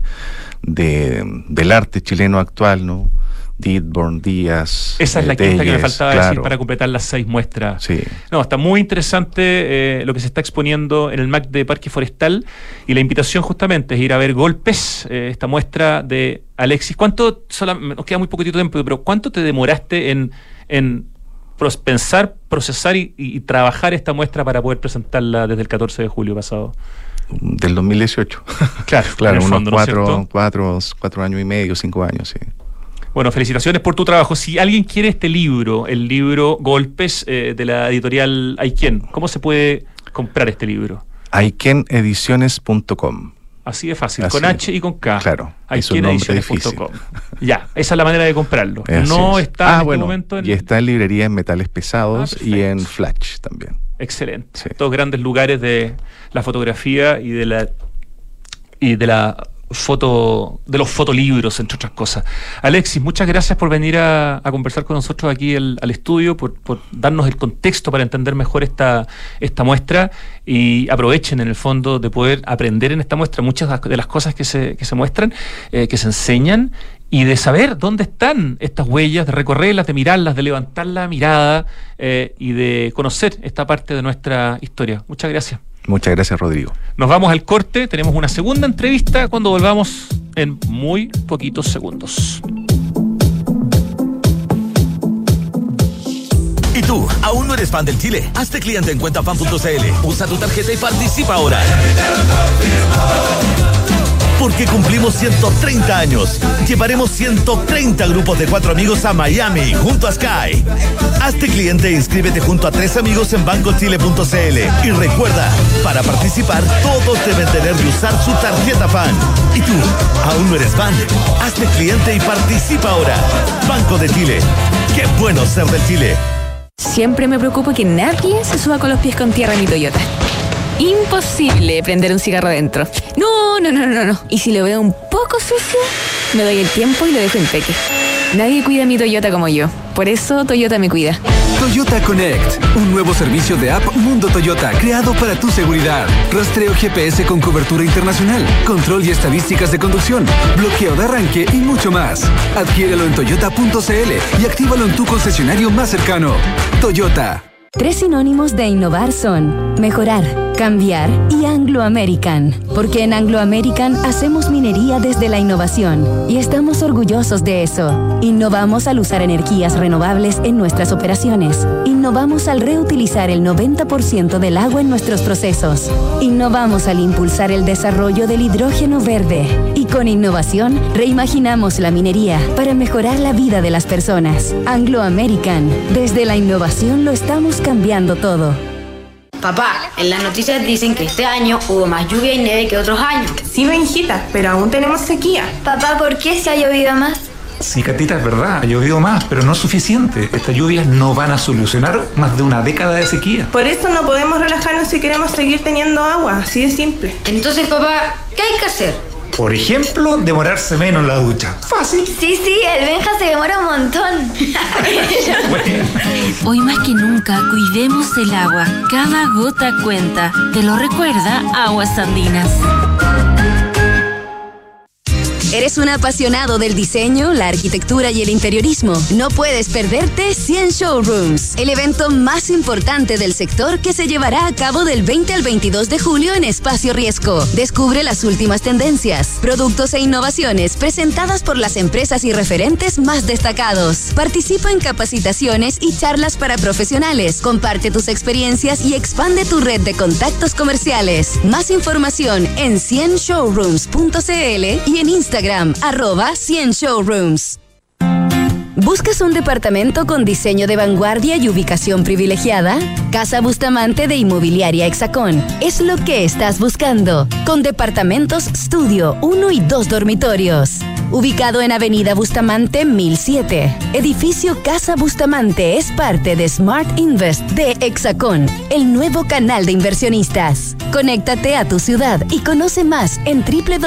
arte chileno actual, ¿no? Didborn, Díaz. Esa es la quinta que me faltaba claro. decir para completar las 6 muestras. Sí. No, está muy interesante lo que se está exponiendo en el MAC de Parque Forestal, y la invitación justamente es ir a ver Golpes, esta muestra de Alexis. Nos queda muy poquitito tiempo, pero ¿cuánto te demoraste en pensar, procesar y trabajar esta muestra para poder presentarla desde el 14 de julio pasado? Del 2018. Claro, claro, unos fondo, 4 años y medio, 5 años, sí. Bueno, felicitaciones por tu trabajo. Si alguien quiere este libro, el libro Golpes, de la editorial Aiken, ¿cómo se puede comprar este libro? aikenediciones.com. Así de fácil, Así. con H y con K. Claro, es un nombre difícil. Ya, esa es la manera de comprarlo. No está en este momento y está en librería en metales pesados y perfecto. en Flash también. Excelente. Sí. Dos grandes lugares de la fotografía y de la foto, de los fotolibros, entre otras cosas. Alexis, muchas gracias por venir a conversar con nosotros aquí al estudio, por darnos el contexto para entender mejor esta muestra, y aprovechen en el fondo de poder aprender en esta muestra muchas de las cosas que se muestran, que se enseñan, y de saber dónde están estas huellas, de recorrerlas, de mirarlas, de levantar la mirada, y de conocer esta parte de nuestra historia. Muchas gracias. Muchas gracias, Rodrigo. Nos vamos al corte, tenemos una segunda entrevista cuando volvamos en muy poquitos segundos. ¿Y tú, aún no eres fan del Chile? Hazte cliente en cuentafan.cl. Usa tu tarjeta y participa ahora. Porque cumplimos 130 años. Llevaremos 130 grupos de 4 amigos a Miami, junto a Sky. Hazte cliente e inscríbete junto a 3 amigos en bancochile.cl. Y recuerda, para participar, todos deben tener y usar su tarjeta fan. ¿Y tú, aún no eres fan? Hazte cliente y participa ahora. Banco de Chile. ¡Qué bueno ser del Chile! Siempre me preocupo que nadie se suba con los pies con tierra en mi Toyota. Imposible prender un cigarro adentro. No. Y si lo veo un poco sucio, me doy el tiempo y lo dejo impeque. Nadie cuida mi Toyota como yo. Por eso Toyota me cuida. Toyota Connect, un nuevo servicio de app Mundo Toyota creado para tu seguridad. Rastreo GPS con cobertura internacional, control y estadísticas de conducción, bloqueo de arranque y mucho más. Adquiérelo en toyota.cl y actívalo en tu concesionario más cercano. Toyota. 3 sinónimos de innovar son mejorar, cambiar y Anglo American. Porque en Anglo American hacemos minería desde la innovación y estamos orgullosos de eso. Innovamos al usar energías renovables en nuestras operaciones. Innovamos al reutilizar el 90% del agua en nuestros procesos. Innovamos al impulsar el desarrollo del hidrógeno verde. Y con innovación reimaginamos la minería para mejorar la vida de las personas. Anglo American, desde la innovación lo estamos cambiando todo. Papá, en las noticias dicen que este año hubo más lluvia y nieve que otros años. Sí, Benjita, pero aún tenemos sequía. Papá, ¿por qué se ha llovido más? Sí, Catita, es verdad, ha llovido más, pero no es suficiente. Estas lluvias no van a solucionar más de una década de sequía. Por eso no podemos relajarnos si queremos seguir teniendo agua, así de simple. Entonces, papá, ¿qué hay que hacer? Por ejemplo, demorarse menos en la ducha. Fácil. Sí, el Benja se demora un montón. Hoy más que nunca, cuidemos el agua. Cada gota cuenta. Te lo recuerda Aguas Andinas. ¿Eres un apasionado del diseño, la arquitectura y el interiorismo? No puedes perderte 100 Showrooms, el evento más importante del sector que se llevará a cabo del 20 al 22 de julio en Espacio Riesco. Descubre las últimas tendencias, productos e innovaciones presentadas por las empresas y referentes más destacados. Participa en capacitaciones y charlas para profesionales. Comparte tus experiencias y expande tu red de contactos comerciales. Más información en 100showrooms.cl y en Instagram @100showrooms. ¿Buscas un departamento con diseño de vanguardia y ubicación privilegiada? Casa Bustamante de Inmobiliaria Hexacón es lo que estás buscando, con departamentos estudio, 1 y 2 dormitorios. Ubicado en Avenida Bustamante 1007, edificio Casa Bustamante es parte de Smart Invest de Hexacón, el nuevo canal de inversionistas. Conéctate a tu ciudad y conoce más en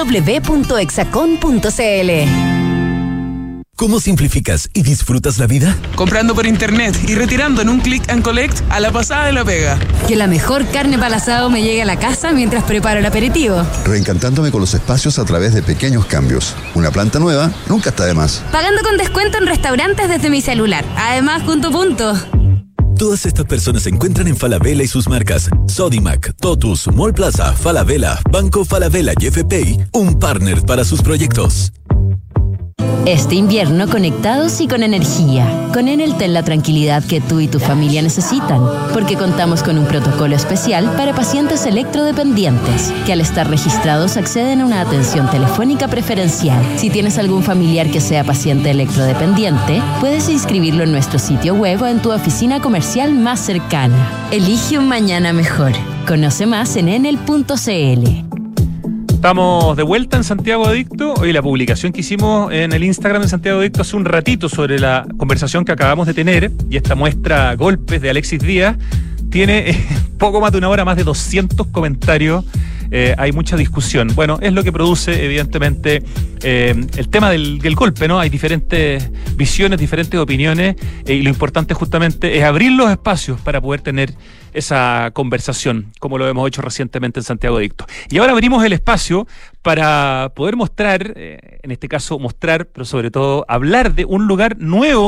www.hexacon.cl. ¿Cómo simplificas y disfrutas la vida? Comprando por internet y retirando en un click and collect a la pasada de la pega. Que la mejor carne para el asado me llegue a la casa mientras preparo el aperitivo. Reencantándome con los espacios a través de pequeños cambios. Una planta nueva nunca está de más. Pagando con descuento en restaurantes desde mi celular. Además, punto. Todas estas personas se encuentran en Falabella y sus marcas Sodimac, Totus, Mall Plaza, Falabella, Banco Falabella y FPI, un partner para sus proyectos. Este invierno conectados y con energía. Con Enel ten la tranquilidad que tú y tu familia necesitan, porque contamos con un protocolo especial para pacientes electrodependientes, que al estar registrados acceden a una atención telefónica preferencial. Si tienes algún familiar que sea paciente electrodependiente, puedes inscribirlo en nuestro sitio web o en tu oficina comercial más cercana. Elige un mañana mejor. Conoce más en enel.cl. Estamos de vuelta en Santiago Adicto. Hoy la publicación que hicimos en el Instagram de Santiago Adicto hace un ratito sobre la conversación que acabamos de tener y esta muestra Golpes de Alexis Díaz tiene poco más de una hora, más de 200 comentarios. Hay mucha discusión. Bueno, es lo que produce, evidentemente, el tema del golpe, ¿no? Hay diferentes visiones, diferentes opiniones, y lo importante justamente es abrir los espacios para poder tener esa conversación, como lo hemos hecho recientemente en Santiago Adicto. Y ahora abrimos el espacio para poder mostrar, en este caso mostrar, pero sobre todo hablar de un lugar nuevo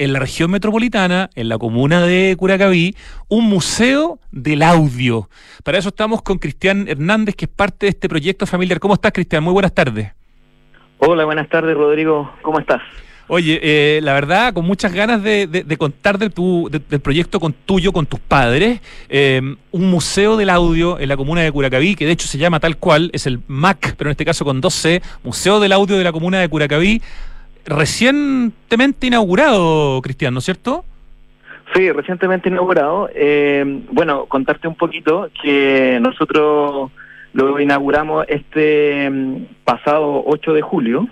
en la región metropolitana, en la comuna de Curacaví, un museo del audio. Para eso estamos con Cristian Hernández, que es parte de este proyecto familiar. ¿Cómo estás, Cristian? Muy buenas tardes. Hola, buenas tardes, Rodrigo. ¿Cómo estás? Oye, la verdad, con muchas ganas de contar del proyecto con tus padres, un museo del audio en la comuna de Curacaví, que de hecho se llama tal cual, es el MAC, pero en este caso con 2C, Museo del Audio de la comuna de Curacaví, recientemente inaugurado, Cristian, ¿no es cierto? Sí, recientemente inaugurado. Bueno, contarte un poquito que nosotros lo inauguramos este pasado 8 de julio.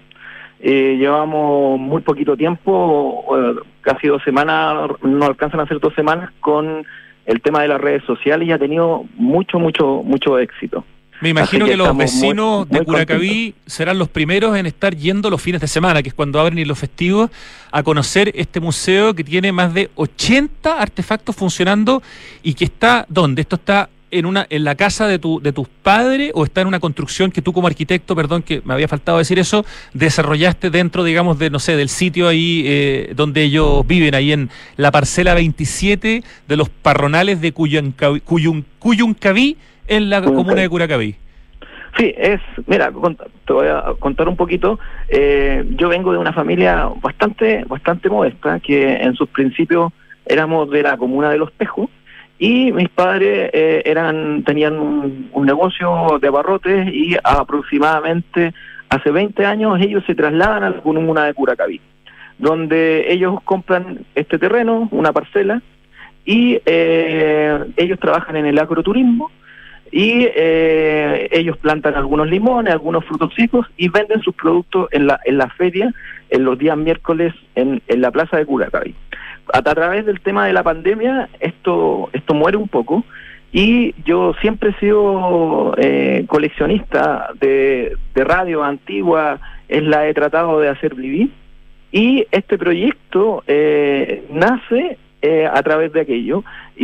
Llevamos muy poquito tiempo, casi 2 semanas, no alcanzan a ser 2 semanas, con el tema de las redes sociales y ha tenido mucho éxito. Me imagino que los vecinos de Curacaví serán los primeros en estar yendo los fines de semana, que es cuando abren los festivos, a conocer este museo que tiene más de 80 artefactos funcionando y que está, ¿dónde? ¿Esto está en la casa de tus padres o está en una construcción que tú como arquitecto, perdón que me había faltado decir eso, desarrollaste dentro, digamos, de no sé, del sitio ahí donde ellos viven, ahí en la parcela 27 de los Parronales de Cuyuncaví, en la comuna de Curacaví? Sí, mira, te voy a contar un poquito. Yo vengo de una familia bastante modesta, que en sus principios éramos de la comuna de Los Pejos, y mis padres tenían un negocio de abarrotes y aproximadamente hace 20 años ellos se trasladan a la comuna de Curacaví, donde ellos compran este terreno, una parcela, y ellos trabajan en el agroturismo y ellos plantan algunos limones, algunos frutos secos y venden sus productos en la feria en los días miércoles en la plaza de Curacaví. A través del tema de la pandemia esto muere un poco y yo siempre he sido coleccionista de radio antigua, la he tratado de hacer vivir y este proyecto nace a través de aquello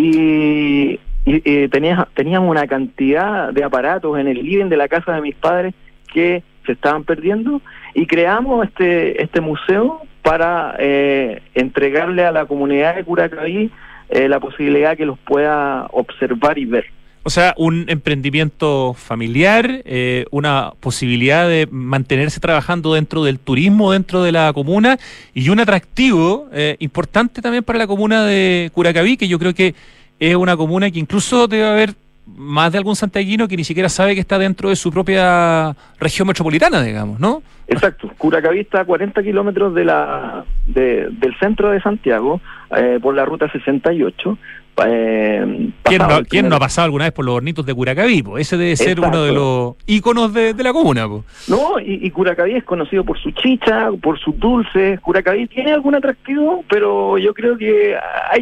y teníamos una cantidad de aparatos en el living de la casa de mis padres que se estaban perdiendo y creamos este museo para entregarle a la comunidad de Curacaví la posibilidad que los pueda observar y ver. O sea, un emprendimiento familiar, una posibilidad de mantenerse trabajando dentro del turismo, dentro de la comuna, y un atractivo importante también para la comuna de Curacaví, que yo creo que es una comuna que incluso debe haber más de algún santiaguino que ni siquiera sabe que está dentro de su propia región metropolitana, digamos, ¿no? Exacto. Curacaví está a 40 kilómetros del centro de Santiago, por la ruta 68. ¿Quién no ha pasado alguna vez por los hornitos de Curacaví? Ese debe ser uno de los íconos de la comuna. No, y Curacaví es conocido por su chicha, por sus dulces. Curacaví tiene algún atractivo, pero yo creo que hay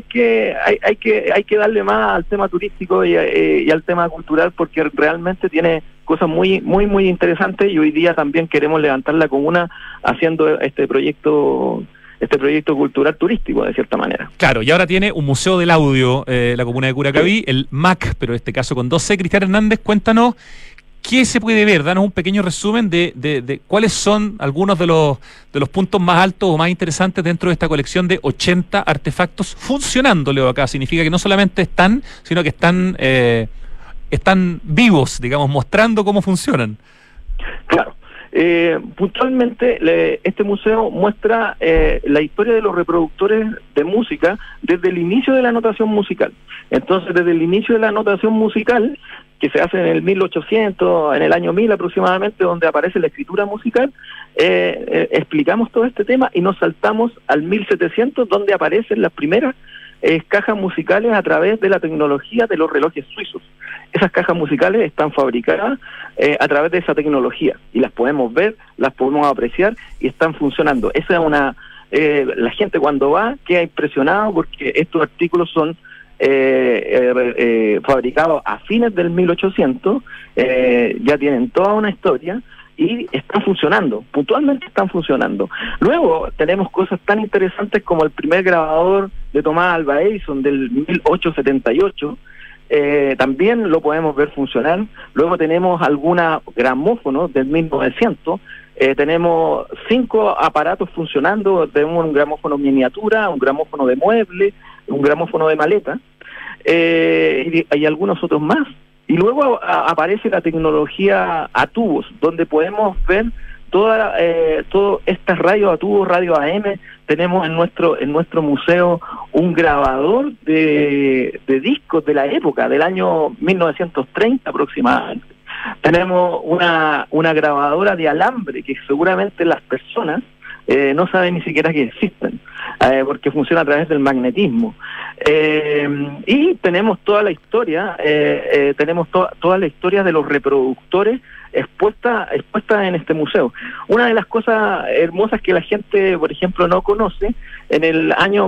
que darle más al tema turístico y al tema cultural, porque realmente tiene cosas muy interesantes y hoy día también queremos levantar la comuna haciendo este proyecto cultural turístico, de cierta manera. Claro, y ahora tiene un museo del audio, la comuna de Curacaví, sí. El MAC, pero en este caso con 2C. Cristian Hernández, cuéntanos qué se puede ver, danos un pequeño resumen de cuáles son algunos de los puntos más altos o más interesantes dentro de esta colección de 80 artefactos funcionando, Leo, acá. Significa que no solamente están, sino que están vivos, digamos, mostrando cómo funcionan. Claro. Puntualmente este museo muestra la historia de los reproductores de música desde el inicio de la notación musical. Entonces, desde el inicio de la notación musical, que se hace en el 1800, en el año 1000 aproximadamente, donde aparece la escritura musical, explicamos todo este tema y nos saltamos al 1700, donde aparecen las primeras cajas musicales a través de la tecnología de los relojes suizos. Esas cajas musicales están fabricadas a través de esa tecnología y las podemos ver, las podemos apreciar y están funcionando. Esa es la gente cuando va queda impresionado porque estos artículos son fabricados a fines del 1800, ya tienen toda una historia y están funcionando, puntualmente están funcionando. Luego tenemos cosas tan interesantes como el primer grabador de Thomas Alva Edison del 1878, también lo podemos ver funcionar. Luego tenemos algunos gramófonos del 1900, tenemos 5 aparatos funcionando, tenemos un gramófono miniatura, un gramófono de mueble, un gramófono de maleta, y hay algunos otros más. Y luego aparece la tecnología a tubos, donde podemos ver todas estas radios a tubos, radio AM. Tenemos en nuestro museo un grabador de discos de la época, del año 1930 aproximadamente. Tenemos una grabadora de alambre que seguramente las personas no saben ni siquiera que existen, porque funciona a través del magnetismo. Y tenemos toda la historia, toda la historia de los reproductores expuesta en este museo. Una de las cosas hermosas que la gente, por ejemplo, no conoce, en el año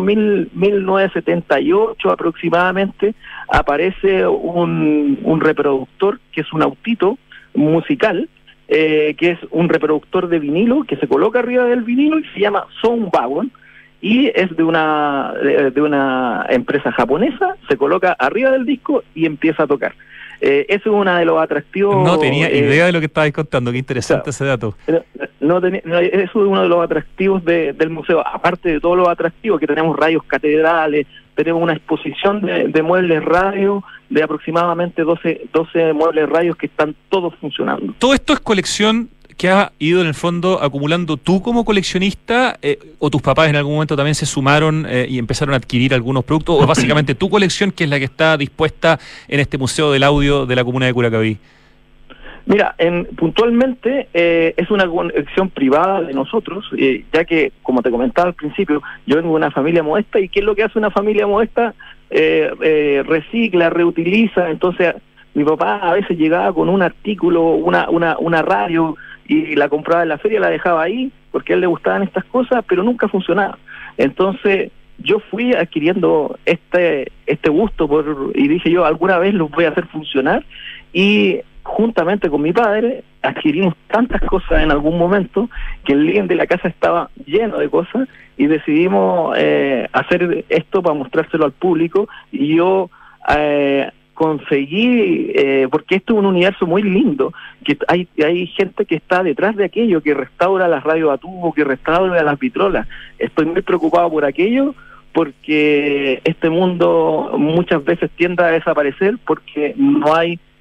1978 aproximadamente, aparece un reproductor que es un autito musical, que es un reproductor de vinilo que se coloca arriba del vinilo y se llama Soundwagon, y es de una empresa japonesa, se coloca arriba del disco y empieza a tocar. Eso es uno de los atractivos. No tenía idea de lo que estabais contando, qué interesante ese dato. Eso es uno de los atractivos del museo, aparte de todos los atractivos, que tenemos radios catedrales, tenemos una exposición de muebles radio, de aproximadamente 12 muebles radios que están todos funcionando. Todo esto es colección que has ido en el fondo acumulando tú como coleccionista, o tus papás en algún momento también se sumaron y empezaron a adquirir algunos productos, o básicamente tu colección, que es la que está dispuesta en este Museo del Audio de la comuna de Curacaví. Mira, puntualmente es una colección privada de nosotros, ya que, como te comentaba al principio, yo vengo de una familia modesta, y ¿qué es lo que hace una familia modesta? Recicla, reutiliza. Entonces mi papá a veces llegaba con un artículo, una radio, y la compraba en la feria, la dejaba ahí, porque a él le gustaban estas cosas, pero nunca funcionaba. Entonces yo fui adquiriendo este gusto y dije yo, alguna vez los voy a hacer funcionar, y juntamente con mi padre adquirimos tantas cosas en algún momento que el living de la casa estaba lleno de cosas, y decidimos hacer esto para mostrárselo al público. Y yo conseguí, porque esto es un universo muy lindo, que hay gente que está detrás de aquello, que restaura las radios a tubo, que restaura las vitrolas. Estoy muy preocupado por aquello, porque este mundo muchas veces tiende a desaparecer, porque no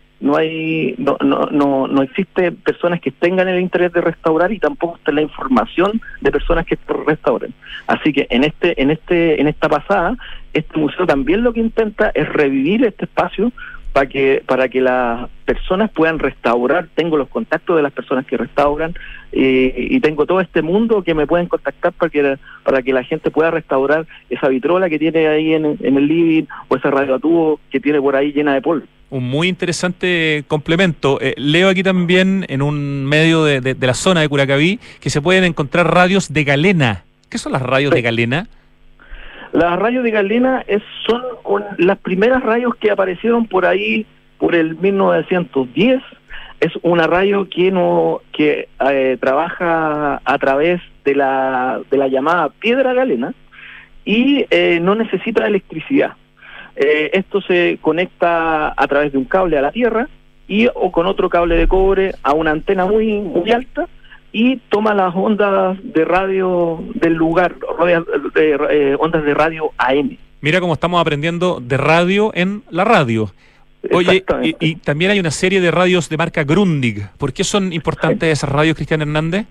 existe personas que tengan el interés de restaurar, y tampoco está la información de personas que restauren. Así que en esta pasada, este museo también lo que intenta es revivir este espacio para que las personas puedan restaurar. Tengo los contactos de las personas que restauran, y tengo todo este mundo que me pueden contactar para que la gente pueda restaurar esa vitrola que tiene ahí en el living, o esa radio a tubo que tiene por ahí llena de polvo. Un muy interesante complemento. Leo aquí también en un medio de la zona de Curacaví que se pueden encontrar radios de galena. ¿Qué son las radios de galena? Las radios de galena son las primeras radios que aparecieron por ahí por el 1910. Es una radio que trabaja a través de la llamada piedra galena, y no necesita electricidad. Esto se conecta a través de un cable a la tierra, o con otro cable de cobre a una antena muy, muy alta, y toma las ondas de radio del lugar, ondas de radio AM. Mira cómo estamos aprendiendo de radio en la radio. Oye, y también hay una serie de radios de marca Grundig. ¿Por qué son importantes esas radios, Cristian Hernández?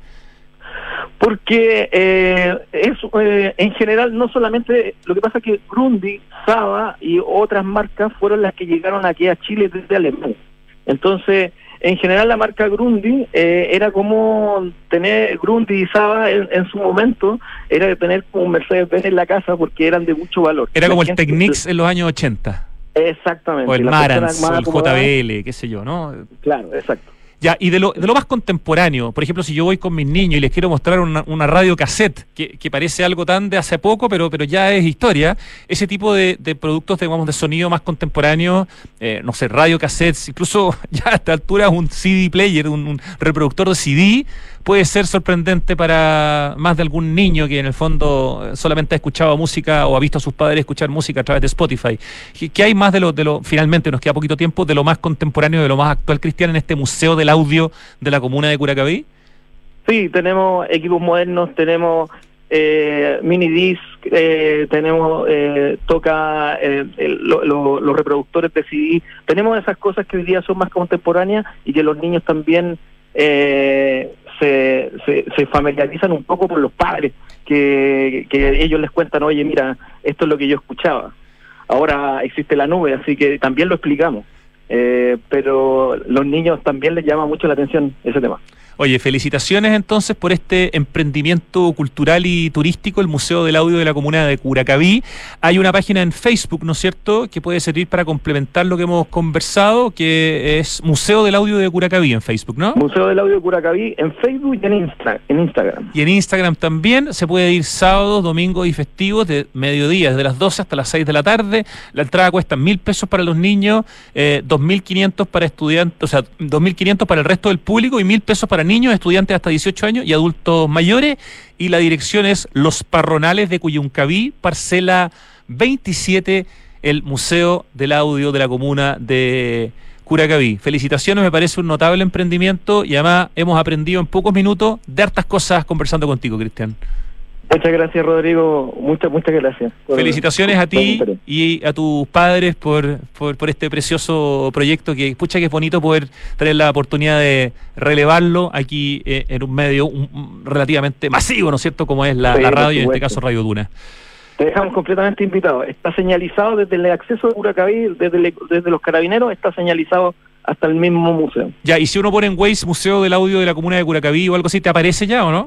Porque en general, no solamente, lo que pasa es que Grundig, Saba y otras marcas fueron las que llegaron aquí a Chile desde Alemania. Entonces, en general, la marca Grundig era como tener Grundig y Saba en su momento, era tener como un Mercedes-Benz en la casa, porque eran de mucho valor. Era como el Technics en los años 80. Exactamente. O el Marantz, o el JBL, qué sé yo, ¿no? Claro, exacto. Ya, y de lo más contemporáneo, por ejemplo, si yo voy con mis niños y les quiero mostrar una radio cassette, que parece algo tan de hace poco, pero ya es historia, ese tipo de productos, digamos, de sonido más contemporáneo, no sé, radio cassettes, incluso ya a esta altura un CD player, un reproductor de CD, puede ser sorprendente para más de algún niño que en el fondo solamente ha escuchado música o ha visto a sus padres escuchar música a través de Spotify. ¿Qué hay más de lo finalmente, nos queda poquito tiempo, de lo más contemporáneo, de lo más actual, Cristian, en este Museo del Audio de la comuna de Curacaví? Sí, tenemos equipos modernos, tenemos mini disc, tenemos los reproductores de CD, tenemos esas cosas que hoy día son más contemporáneas y que los niños también se familiarizan un poco por los padres, que ellos les cuentan, oye, mira, esto es lo que yo escuchaba. Ahora existe la nube, así que también lo explicamos, pero los niños también les llama mucho la atención ese tema. Oye, felicitaciones entonces por este emprendimiento cultural y turístico, el Museo del Audio de la Comuna de Curacaví. Hay una página en Facebook, ¿no es cierto?, que puede servir para complementar lo que hemos conversado, que es Museo del Audio de Curacaví en Facebook, ¿no? Museo del Audio de Curacaví en Facebook y en Instagram. Y en Instagram también se puede ir sábados, domingos y festivos de mediodía, desde las 12 hasta las 6 de la tarde. La entrada cuesta 1.000 pesos para los niños, 2.500 para estudiantes, o sea, 2.500 para el resto del público y 1.000 pesos para niños, estudiantes hasta 18 años y adultos mayores, y la dirección es Los Parronales de Cuyuncaví, parcela 27, el Museo del Audio de la Comuna de Curacaví. Felicitaciones, me parece un notable emprendimiento y además hemos aprendido en pocos minutos de hartas cosas conversando contigo, Cristian. Muchas gracias, Rodrigo, muchas gracias. Felicitaciones a ti y a tus padres por este precioso proyecto que, pucha, que es bonito poder tener la oportunidad de relevarlo aquí en un medio relativamente masivo, ¿no es cierto?, como es la radio, y en este caso Radio Duna. Te dejamos completamente invitado. Está señalizado desde el acceso de Curacaví, desde los Carabineros, está señalizado hasta el mismo museo. Ya, y si uno pone en Waze Museo del Audio de la Comuna de Curacaví o algo así, ¿te aparece ya o no?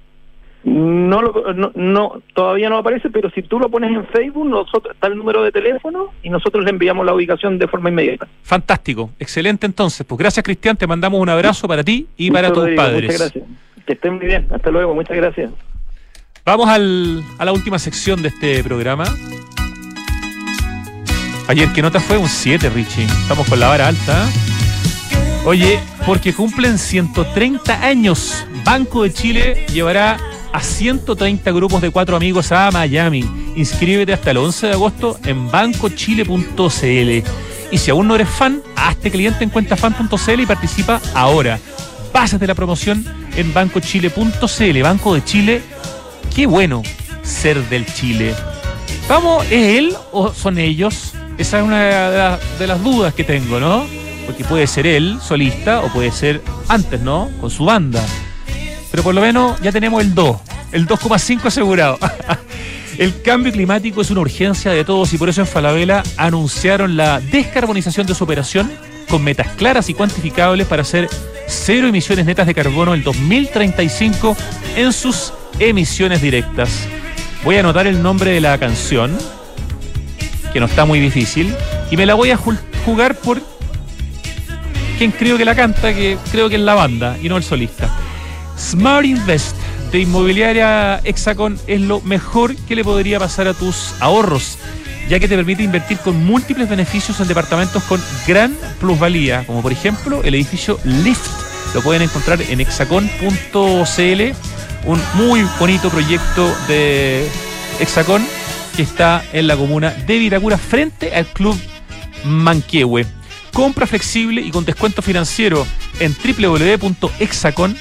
No, todavía no aparece, pero si tú lo pones en Facebook, está el número de teléfono y nosotros le enviamos la ubicación de forma inmediata. Fantástico, excelente entonces. Pues gracias, Cristian, te mandamos un abrazo para ti y para tus padres. Muchas gracias. Que estén muy bien, hasta luego, muchas gracias. Vamos a la última sección de este programa. Ayer, ¿qué nota fue? Un 7, Richie. Estamos con la vara alta. Oye, porque cumplen 130 años, Banco de Chile llevará a 130 grupos de 4 amigos a Miami. Inscríbete hasta el 11 de agosto en bancochile.cl. Y si aún no eres fan, hazte cliente en cuentafan.cl y participa ahora. Bases de la promoción en bancochile.cl. Banco de Chile, qué bueno ser del Chile. Vamos, ¿es él o son ellos? Esa es una de las dudas que tengo, ¿no? Porque puede ser él, solista, o puede ser antes, ¿no?, con su banda. Pero por lo menos ya tenemos el 2,5 asegurado. El cambio climático es una urgencia de todos y por eso en Falabella anunciaron la descarbonización de su operación con metas claras y cuantificables para hacer 0 emisiones netas de carbono en 2035 en sus emisiones directas. Voy a anotar el nombre de la canción, que no está muy difícil, y me la voy a jugar por quien creo que la canta, que creo que es la banda y no el solista. Smart Invest de Inmobiliaria Hexacon es lo mejor que le podría pasar a tus ahorros, ya que te permite invertir con múltiples beneficios en departamentos con gran plusvalía, como por ejemplo el edificio Lift. Lo pueden encontrar en hexacon.cl, un muy bonito proyecto de Hexacon que está en la comuna de Vitacura frente al Club Manquehue. Compra flexible y con descuento financiero en www.hexacon.cl.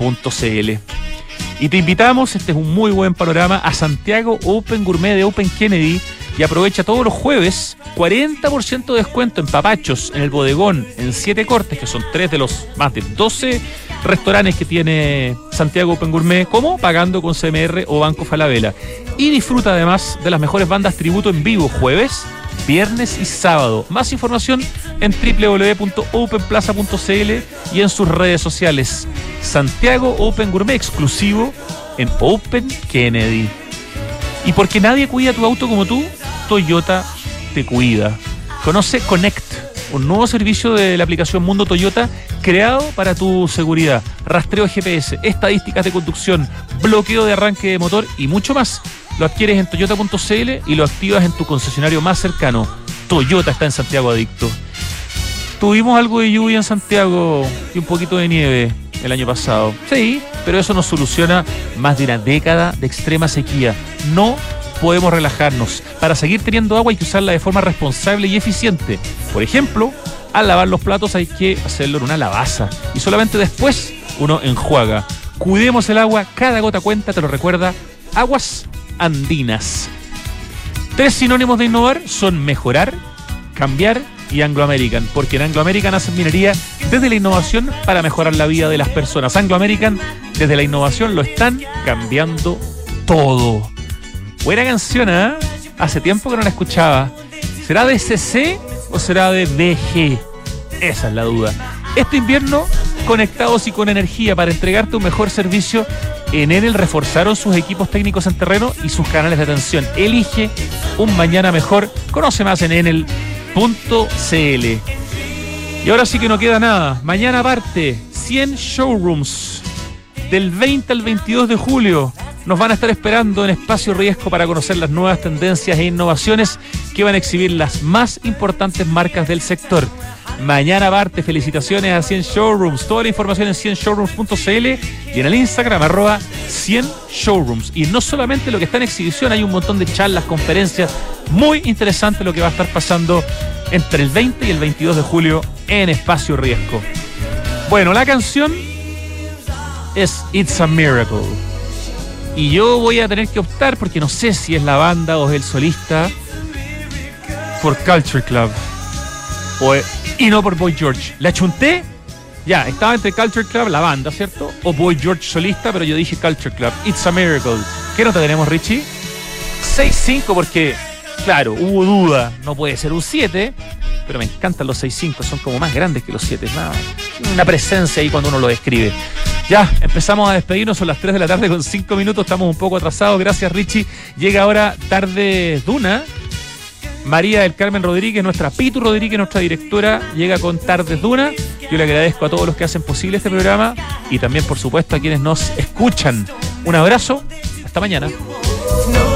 Y te invitamos, este es un muy buen panorama, a Santiago Open Gourmet de Open Kennedy, y aprovecha todos los jueves 40% de descuento en papachos, en el bodegón, en 7 cortes, que son 3 de los más de 12 restaurantes que tiene Santiago Open Gourmet, como pagando con CMR o Banco Falabella. Y disfruta además de las mejores bandas tributo en vivo jueves, viernes y sábado. Más información en www.openplaza.cl y en sus redes sociales. Santiago Open Gourmet, exclusivo en Open Kennedy. Y porque nadie cuida tu auto como tú, Toyota te cuida. Conoce Connect, un nuevo servicio de la aplicación Mundo Toyota creado para tu seguridad. Rastreo GPS, estadísticas de conducción, bloqueo de arranque de motor y mucho más. Lo adquieres en toyota.cl y lo activas en tu concesionario más cercano. Toyota está en Santiago Adicto. Tuvimos algo de lluvia en Santiago y un poquito de nieve el año pasado. Sí, pero eso no soluciona más de una década de extrema sequía. No podemos relajarnos. Para seguir teniendo agua hay que usarla de forma responsable y eficiente. Por ejemplo, al lavar los platos hay que hacerlo en una lavaza y solamente después uno enjuaga. Cuidemos el agua, cada gota cuenta, te lo recuerda Aguas Andinas. 3 sinónimos de innovar son mejorar, cambiar y Anglo American, porque en Anglo American hacen minería desde la innovación para mejorar la vida de las personas. Anglo American, desde la innovación, lo están cambiando todo. Buena canción, ¿eh? Hace tiempo que no la escuchaba. ¿Será de CC o será de BG? Esa es la duda. Este invierno, conectados y con energía para entregarte un mejor servicio, en Enel reforzaron sus equipos técnicos en terreno y sus canales de atención. Elige un mañana mejor. Conoce más en enel.cl. Y ahora sí que no queda nada. Mañana parte 100 showrooms del 20 al 22 de julio. Nos van a estar esperando en Espacio Riesgo para conocer las nuevas tendencias e innovaciones que van a exhibir las más importantes marcas del sector. Mañana parte, felicitaciones a 100 Showrooms. Toda la información en 100showrooms.cl y en el Instagram @100showrooms. Y no solamente lo que está en exhibición, hay un montón de charlas, conferencias, muy interesante lo que va a estar pasando entre el 20 y el 22 de julio en Espacio Riesgo. Bueno, la canción es It's a Miracle. Y yo voy a tener que optar, porque no sé si es la banda o es el solista, por Culture Club. Y no por Boy George. La chunté. Ya, estaba entre Culture Club, la banda, ¿cierto? O Boy George solista, pero yo dije Culture Club. It's a Miracle. ¿Qué nota tenemos, Richie? 6.5 porque, claro, hubo duda. No puede ser un 7, pero me encantan los 6.5. Son como más grandes que los 7. Una presencia ahí cuando uno lo describe. Ya, empezamos a despedirnos. Son las 3 de la tarde con 5 minutos. Estamos un poco atrasados. Gracias, Richie. Llega ahora Tarde Duna. María del Carmen Rodríguez, nuestra Pitu Rodríguez, nuestra directora, llega con Tardes Duna. Yo le agradezco a todos los que hacen posible este programa y también, por supuesto, a quienes nos escuchan. Un abrazo, hasta mañana.